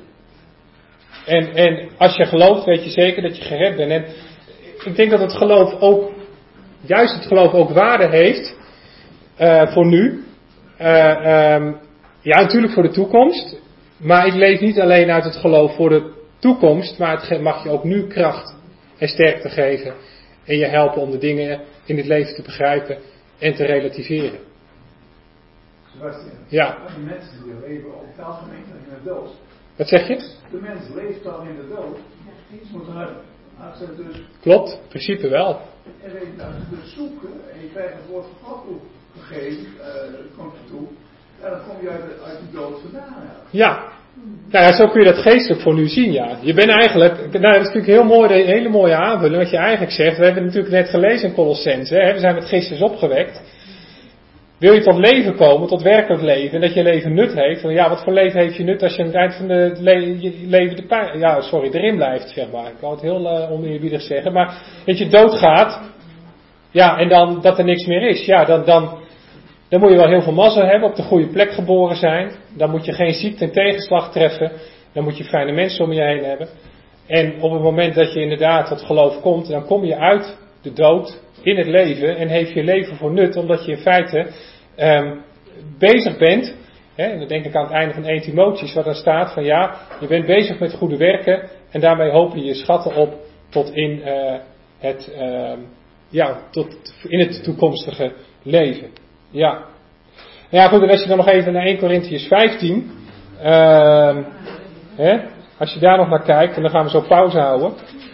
En, en als je gelooft, weet je zeker dat je gered bent. En ik denk dat het geloof ook, juist het geloof ook waarde heeft. Uh, voor nu. Uh, um, ja, natuurlijk voor de toekomst. Maar ik leef niet alleen uit het geloof voor de toekomst. Maar het mag je ook nu kracht en sterkte geven. En je helpen om de dingen in het leven te begrijpen en te relativeren. Sebastian, ja. De mensen die leven op het algemeen in de dood. Wat zeg je? De mens leeft al in de dood. Iets moet eruit. Als het dus... Klopt, in principe wel. En weet je, als je dus zoeken en je krijgt het woord van God toegegeven, uh, komt je toe, en dan kom je uit de, uit de dood vandaan. Ja. Nou ja, zo kun je dat geestelijk voor nu zien, ja. Je bent eigenlijk, nou dat is natuurlijk heel mooi, een hele mooie aanvulling wat je eigenlijk zegt. We hebben natuurlijk net gelezen in Colossense, hè? We zijn met Christus opgewekt. Wil je tot leven komen, tot werkelijk leven, en dat je leven nut heeft? Ja, wat voor leven heeft je nut als je aan het eind van de le- je leven de pijn, ja, sorry, erin blijft, zeg maar. Ik wou het heel uh, oneerbiedig zeggen, maar dat je doodgaat, ja, en dan dat er niks meer is, ja, dan, dan, dan moet je wel heel veel mazzel hebben, op de goede plek geboren zijn, dan moet je geen ziekte en tegenslag treffen, dan moet je fijne mensen om je heen hebben. En op het moment dat je inderdaad tot geloof komt, dan kom je uit de dood in het leven en heeft je leven voor nut, omdat je in feite um, bezig bent, hè, en dan denk ik aan het einde van één Timotheüs, waar dan staat van ja, je bent bezig met goede werken en daarmee hoop je je schatten op tot in uh, het, uh, ja, tot in het toekomstige leven. Ja. Ja goed, en als je dan nog even naar één Korintiërs vijftien, uh, hè, als je daar nog naar kijkt, en dan gaan we zo pauze houden.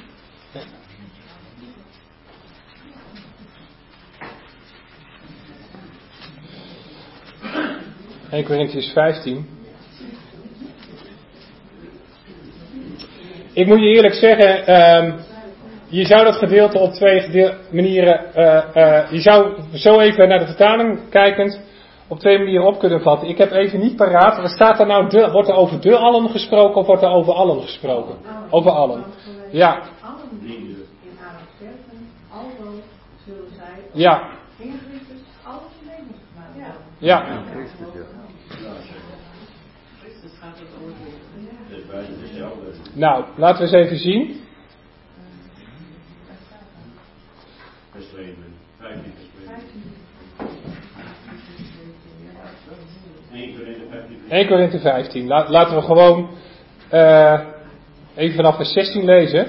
één Korintiërs vijftien. Ik moet je eerlijk zeggen, um, je zou dat gedeelte op twee gedeel- manieren, uh, uh, je zou zo even naar de vertaling kijkend op twee manieren op kunnen vatten. Ik heb even niet paraat, wat staat er nou, de, wordt er over de allen gesproken of wordt er over allen gesproken? Over allen. Ja. Allen die in Adam sterven, alzo zullen zij Ja. in Christus alles levend gemaakt worden. Ja. Christus gaat het oordelen. Het is bijna dezelfde. Nou, laten we eens even zien. Geschreven. vijftien geschreven. eerste Korinthe vijftien. La, laten we gewoon uh, even vanaf vers zestien lezen.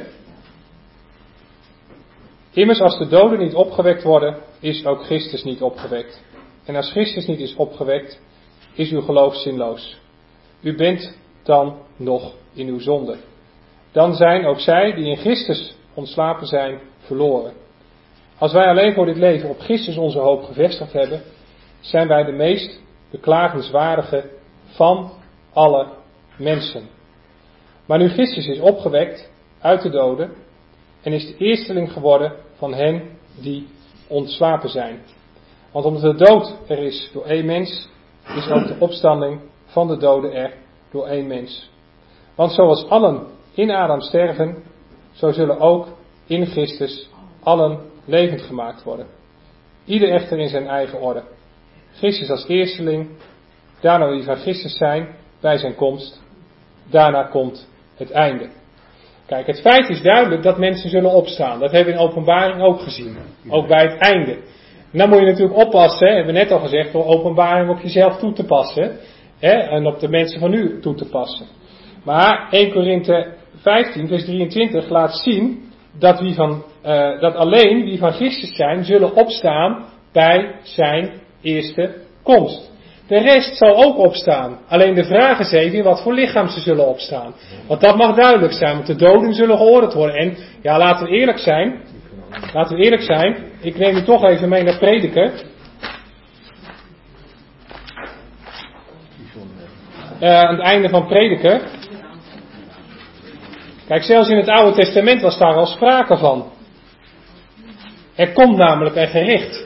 Immers als de doden niet opgewekt worden, is ook Christus niet opgewekt. En als Christus niet is opgewekt, is uw geloof zinloos. U bent dan nog in uw zonde. Dan zijn ook zij die in Christus ontslapen zijn, verloren. Als wij alleen voor dit leven op Christus onze hoop gevestigd hebben, zijn wij de meest beklagenswaardige van alle mensen. Maar nu Christus is opgewekt uit de doden en is de eersteling geworden van hen die ontslapen zijn. Want omdat de dood er is door één mens, is ook de opstanding van de doden er door één mens. Want zoals allen in Adam sterven, zo zullen ook in Christus allen levend gemaakt worden. Ieder echter in zijn eigen orde. Christus als eersteling, daarna wie van Christus zijn, bij zijn komst. Daarna komt het einde. Kijk, het feit is duidelijk dat mensen zullen opstaan. Dat hebben we in Openbaring ook gezien. Ook bij het einde. En dan moet je natuurlijk oppassen, hebben we net al gezegd, door Openbaring op jezelf toe te passen. Hè, en op de mensen van nu toe te passen. Maar eerste Korinthe vijftien, vers drieëntwintig laat zien dat, wie van, uh, dat alleen wie van Christus zijn, zullen opstaan bij zijn eerste komst. De rest zal ook opstaan. Alleen de vraag is even in wat voor lichaam ze zullen opstaan. Want dat mag duidelijk zijn, want de doden zullen geoordeeld worden. En ja, laten we eerlijk zijn. Laten we eerlijk zijn. Ik neem u toch even mee naar Prediker. Uh, aan het einde van Prediker. Kijk, zelfs in het Oude Testament was daar al sprake van. Er komt namelijk een gericht.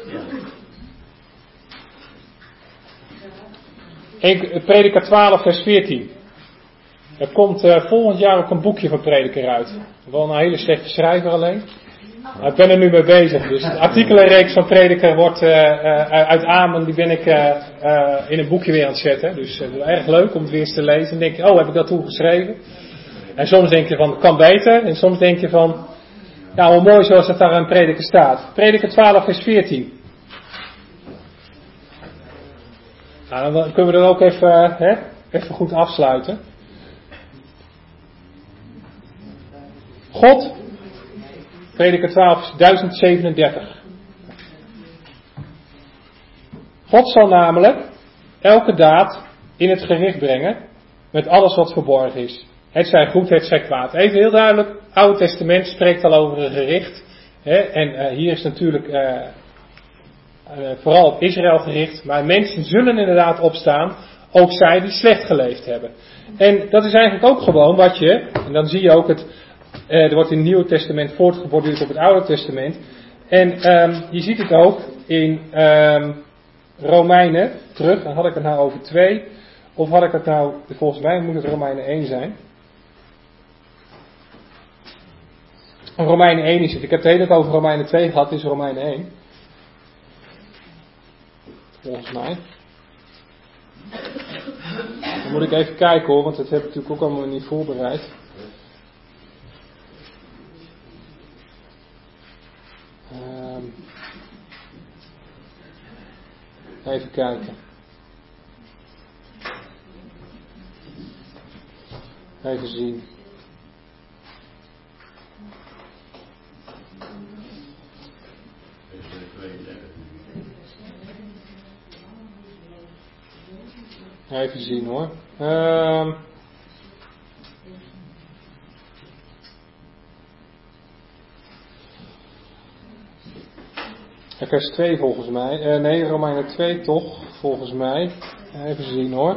Prediker twaalf vers veertien. Er komt uh, volgend jaar ook een boekje van Prediker uit. Wel een hele slechte schrijver alleen. Maar ik ben er nu mee bezig. Dus de artikelenreeks van Prediker wordt uh, uh, uit Amen, die ben ik uh, uh, in een boekje weer aan het zetten. Dus uh, het is erg leuk om het weer eens te lezen. Dan denk je, oh, heb ik dat toen geschreven? En soms denk je van, kan beter. En soms denk je van, nou, hoe mooi zoals het daar in Prediker staat. Prediker twaalf vers veertien. Nou, dan kunnen we dat ook even, hè, even goed afsluiten. God, Prediker twaalf, duizend zevenendertig. God zal namelijk elke daad in het gericht brengen met alles wat verborgen is. Het zij goed, het zij kwaad. Even heel duidelijk, het Oude Testament spreekt al over een gericht. Hè, en uh, hier is natuurlijk uh, uh, vooral op Israël gericht. Maar mensen zullen inderdaad opstaan, ook zij die slecht geleefd hebben. En dat is eigenlijk ook gewoon wat je, en dan zie je ook het, uh, er wordt in het Nieuwe Testament voortgeborduurd op het Oude Testament. En um, je ziet het ook in um, Romeinen terug. Dan had ik het nou over twee. Of had ik het nou, volgens mij moet het Romeinen één zijn. Romeinen één is het. Ik heb het hele tijd over Romeinen twee gehad, het is Romeinen één. Volgens mij. Dan moet ik even kijken hoor, want dat heb ik natuurlijk ook allemaal niet voorbereid. Um, even kijken. Even zien. Even zien hoor. Um, vers twee volgens mij. Uh, nee, Romeinen twee toch, volgens mij. Even zien hoor.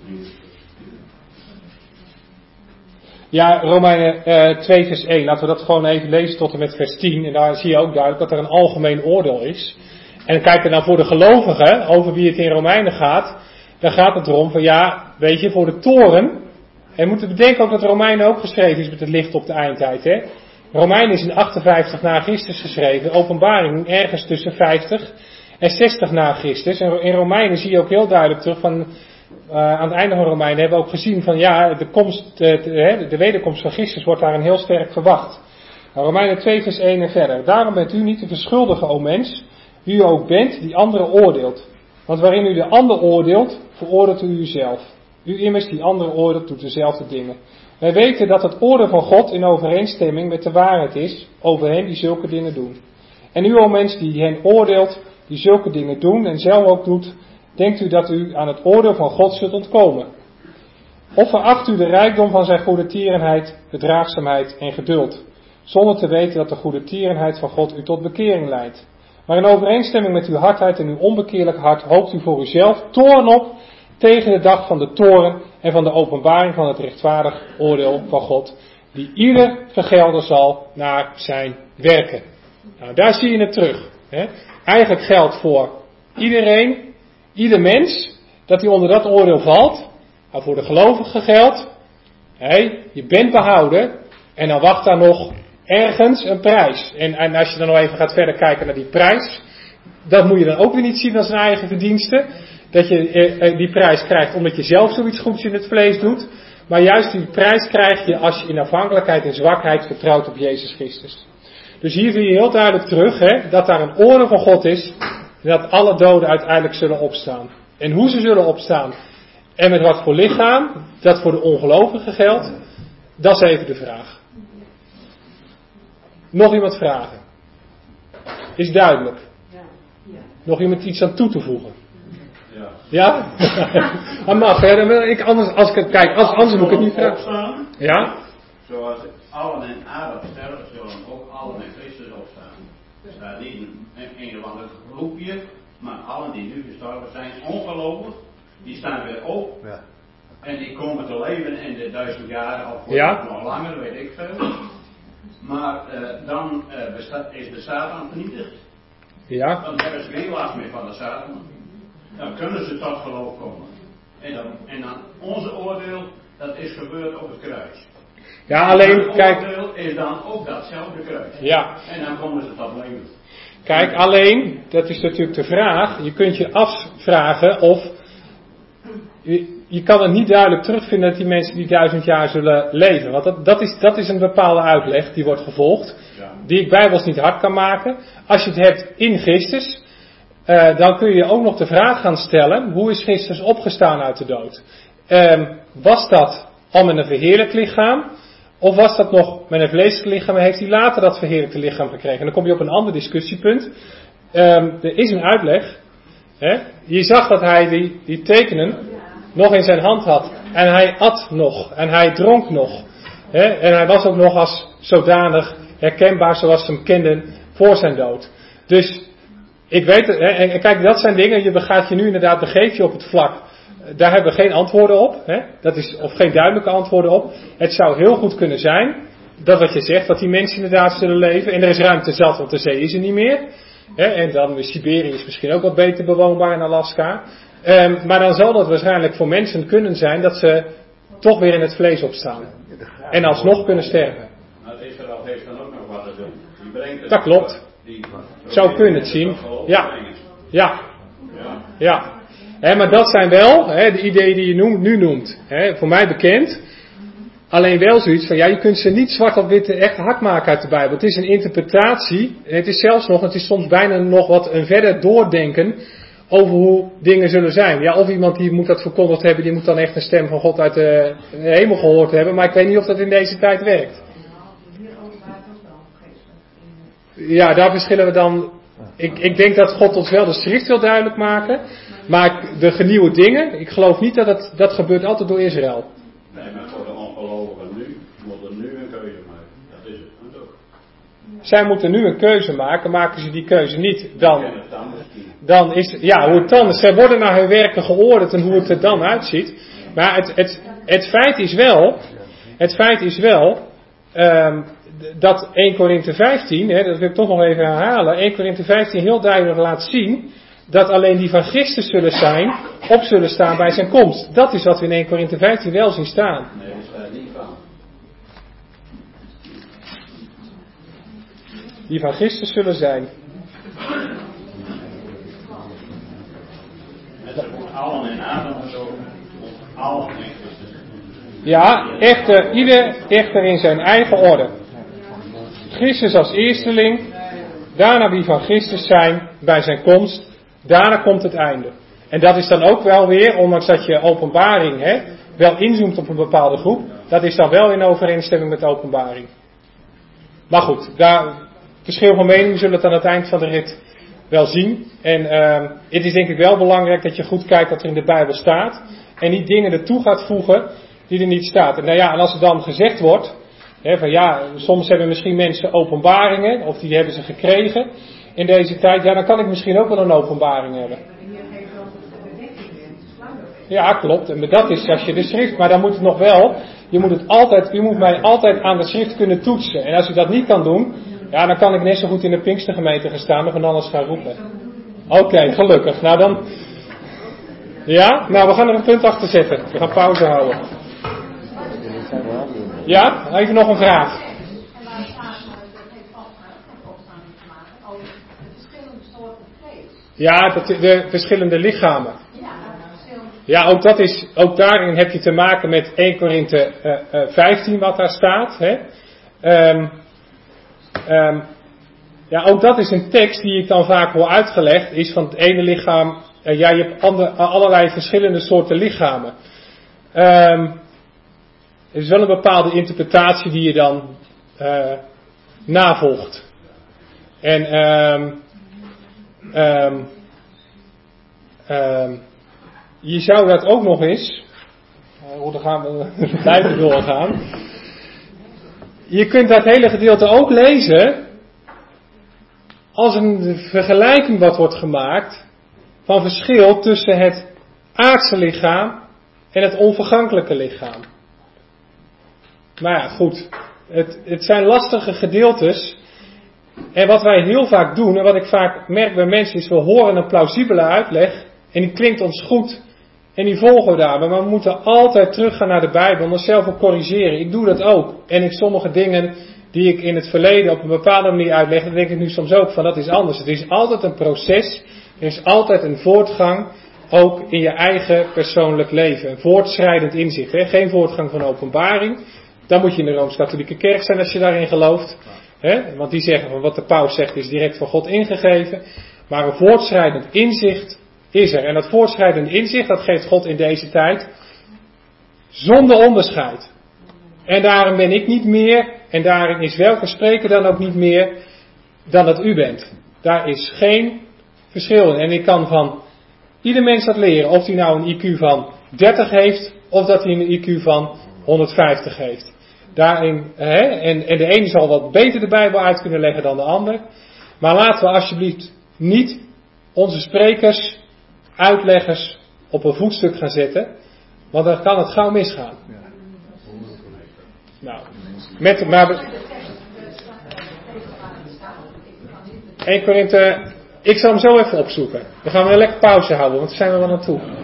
Ja, Romeinen uh, twee vers één. Laten we dat gewoon even lezen tot en met vers tien. En daar zie je ook duidelijk dat er een algemeen oordeel is. En kijk er nou voor de gelovigen, over wie het in Romeinen gaat. Dan gaat het erom van ja, weet je, voor de toren. En je moet bedenken ook dat Romeinen ook geschreven is met het licht op de eindtijd. Hè? Romeinen is in achtenvijftig na Christus geschreven. Openbaring ergens tussen vijftig en zestig na Christus. En in Romeinen zie je ook heel duidelijk terug van... Uh, aan het einde van Romeinen hebben we ook gezien van ja, de, komst, de, de, de wederkomst van Christus wordt daarin heel sterk verwacht. Nou, Romeinen twee vers één en verder. Daarom bent u niet te verschuldigen, o mens, wie u ook bent die anderen oordeelt. Want waarin u de ander oordeelt, veroordeelt u uzelf. U immers die andere oordeelt, doet dezelfde dingen. Wij weten dat het oordeel van God in overeenstemming met de waarheid is over hen die zulke dingen doen. En u, o mens die hen oordeelt, die zulke dingen doen en zelf ook doet, denkt u dat u aan het oordeel van God zult ontkomen? Of veracht u de rijkdom van zijn goedertierenheid, verdraagzaamheid en geduld, zonder te weten dat de goedertierenheid van God u tot bekering leidt? Maar in overeenstemming met uw hardheid en uw onbekeerlijk hart hoopt u voor uzelf toorn op tegen de dag van de toorn en van de openbaring van het rechtvaardig oordeel van God, die ieder vergelden zal naar zijn werken. Nou, daar zie je het terug. Hè. Eigenlijk geldt voor iedereen, ieder mens, dat hij onder dat oordeel valt. Maar voor de gelovigen geldt, hey, je bent behouden en dan wacht daar nog ergens een prijs. En, en als je dan nog even gaat verder kijken naar die prijs, dat moet je dan ook weer niet zien als een eigen verdienste. Dat je eh, die prijs krijgt omdat je zelf zoiets goeds in het vlees doet. Maar juist die prijs krijg je als je in afhankelijkheid en zwakheid vertrouwt op Jezus Christus. Dus hier zie je heel duidelijk terug, hè, dat daar een oordeel van God is. En dat alle doden uiteindelijk zullen opstaan. En hoe ze zullen opstaan en met wat voor lichaam, dat voor de ongelovigen geldt, dat is even de vraag. Nog iemand vragen? Is duidelijk? Nog iemand iets aan toe te voegen? Ja. Ja? Dat mag, hè? Dan wil ik anders, als ik het kijk, als, anders moet ik het niet vragen. Ja? Zoals allen in Adam sterven, zullen ook allen in Christus opstaan. Er staat niet een, een of ander groepje, maar allen die nu gestorven zijn, ongelovig, die staan weer op. Ja. En die komen te leven in de duizend jaar, of Ja. nog langer, weet ik veel. Maar uh, dan uh, bestaat, is de Satan vernietigd. Ja? Dan hebben ze geen last meer van de Satan. Dan kunnen ze tot geloof komen. En dan, en dan onze oordeel, dat is gebeurd op het kruis. Ja, alleen, Ons kijk. oordeel is dan ook datzelfde kruis. Ja. En dan komen ze tot leven. Kijk, alleen, dat is natuurlijk de vraag. Je kunt je afvragen of. Je, je kan het niet duidelijk terugvinden dat die mensen die duizend jaar zullen leven. Want dat, dat, is, dat is een bepaalde uitleg die wordt gevolgd. Ja. Die ik bijbels niet hard kan maken. Als je het hebt in Christus. Uh, dan kun je ook nog de vraag gaan stellen. Hoe is Christus opgestaan uit de dood? Uh, was dat al met een verheerlijkt lichaam? Of was dat nog met een vleeselijk lichaam en heeft hij later dat verheerlijkte lichaam gekregen? En dan kom je op een ander discussiepunt. Um, er is een uitleg. Hè? Je zag dat hij die, die tekenen nog in zijn hand had. En hij at nog. En hij dronk nog. Hè? En hij was ook nog als zodanig herkenbaar zoals ze hem kenden voor zijn dood. Dus ik weet het. Hè? En kijk, dat zijn dingen. Je begaat je nu inderdaad, begeef je op het vlak. Daar hebben we geen antwoorden op. Hè? Dat is, of geen duidelijke antwoorden op. Het zou heel goed kunnen zijn, dat wat je zegt, dat die mensen inderdaad zullen leven. En er is ruimte zat, want de zee is er niet meer. Hè? En dan is Siberië is misschien ook wat beter bewoonbaar in Alaska. Um, maar dan zal dat waarschijnlijk voor mensen kunnen zijn dat ze toch weer in het vlees opstaan. En alsnog kunnen sterven. Nou, Israël heeft dan ook nog wat te doen. Die brengt het Dat klopt. Die, Zo kun je het zien. Ja. Ja. Ja. Ja. He, maar dat zijn wel he, de ideeën die je noemt, nu noemt. He, voor mij bekend. Alleen wel zoiets van, ja, je kunt ze niet zwart op wit echt hard maken uit de Bijbel. Het is een interpretatie. En het is zelfs nog, het is soms bijna nog wat een verder doordenken over hoe dingen zullen zijn. Ja, of iemand die moet dat verkondigd hebben, die moet dan echt een stem van God uit de hemel gehoord hebben. Maar ik weet niet of dat in deze tijd werkt. Ja, daar verschillen we dan. Ik, ik denk dat God ons wel de schrift wil duidelijk maken. Maar de genieuwe dingen, ik geloof niet dat het, dat gebeurt altijd door Israël. Nee, maar voor de ongelovigen nu, moeten nu een keuze maken. Dat is het. Dat ook. Zij moeten nu een keuze maken, maken ze die keuze niet, dan, En het dan misschien. dan is, ja, hoe het dan, zij worden naar hun werken geoordeeld en hoe het er dan uitziet. Maar het, het, het feit is wel, het feit is wel, um, dat Eerste Korinthe vijftien, hè, dat wil ik toch nog even herhalen, Eerste Korinthe vijftien heel duidelijk laat zien, dat alleen die van Christus zullen zijn, op zullen staan bij zijn komst. Dat is wat we in Eerste Korinthe vijftien wel zien staan. Nee, dat staat niet van. Die van Christus zullen zijn. En ze moeten allen in Adam gezogen. Allen in Christus. Ja, echter, ieder echter in zijn eigen orde. Christus als eersteling, daarna wie van Christus zijn bij zijn komst, daarna komt het einde. En dat is dan ook wel weer, ondanks dat je openbaring hè, wel inzoomt op een bepaalde groep, dat is dan wel in overeenstemming met openbaring. Maar goed, daar verschil van mening, we zullen het aan het eind van de rit wel zien. En uh, het is denk ik wel belangrijk dat je goed kijkt wat er in de Bijbel staat. En niet dingen ertoe gaat voegen die er niet staat. En nou ja, en als er dan gezegd wordt, hè, van ja, soms hebben misschien mensen openbaringen, of die hebben ze gekregen in deze tijd. Ja, dan kan ik misschien ook wel een openbaring hebben. Ja, klopt. En dat is als je de schrift, maar dan moet het nog wel, je moet het altijd, u moet mij altijd aan de schrift kunnen toetsen. En als u dat niet kan doen, ja, dan kan ik net zo goed in de Pinkstergemeente gaan staan of en anders gaan roepen. Oké, okay, gelukkig. Nou dan, ja, nou we gaan er een punt achter zetten. We gaan pauze houden. Ja, even nog een vraag. Ja, de, de verschillende lichamen. Ja, ook, dat is, ook daarin heb je te maken met Eerste Korinthe uh, uh, vijftien wat daar staat. Hè. Um, um, ja, ook dat is een tekst die ik dan vaak hoor uitgelegd. Is van het ene lichaam, uh, ja je hebt ander, uh, allerlei verschillende soorten lichamen. Um, er is wel een bepaalde interpretatie die je dan uh, navolgt. En um, um, um, je zou dat ook nog eens, oh, dan gaan we blijven doorgaan. Je kunt dat hele gedeelte ook lezen als een vergelijking wat wordt gemaakt van verschil tussen het aardse lichaam en het onvergankelijke lichaam. Maar ja, goed. Het, het zijn lastige gedeeltes. En wat wij heel vaak doen, en wat ik vaak merk bij mensen, is we horen een plausibele uitleg. En die klinkt ons goed. En die volgen we daar. Maar we moeten altijd teruggaan naar de Bijbel en onszelf ook corrigeren. Ik doe dat ook. En ik sommige dingen die ik in het verleden op een bepaalde manier uitleg, dan denk ik nu soms ook van dat is anders. Het is altijd een proces. Er is altijd een voortgang. Ook in je eigen persoonlijk leven. Een voortschrijdend inzicht. Hè? Geen voortgang van openbaring. Dan moet je in de Rooms-Katholieke Kerk zijn als je daarin gelooft. Hè? Want die zeggen van wat de paus zegt is direct van God ingegeven. Maar een voortschrijdend inzicht is er. En dat voortschrijdend inzicht, dat geeft God in deze tijd zonder onderscheid. En daarom ben ik niet meer, en daarin is welke spreker dan ook niet meer, dan dat u bent. Daar is geen verschil in. En ik kan van ieder mens dat leren, of hij nou een I Q van dertig heeft, of dat hij een I Q van honderdvijftig heeft. Daarin, hè, en, en de ene zal wat beter de Bijbel uit kunnen leggen dan de ander. Maar laten we alsjeblieft niet onze sprekers, uitleggers op een voetstuk gaan zetten. Want dan kan het gauw misgaan. Nou, met, maar, Eerste Korinthe, ik zal hem zo even opzoeken. Dan gaan we een lekker pauze houden, want daar zijn we wel naartoe.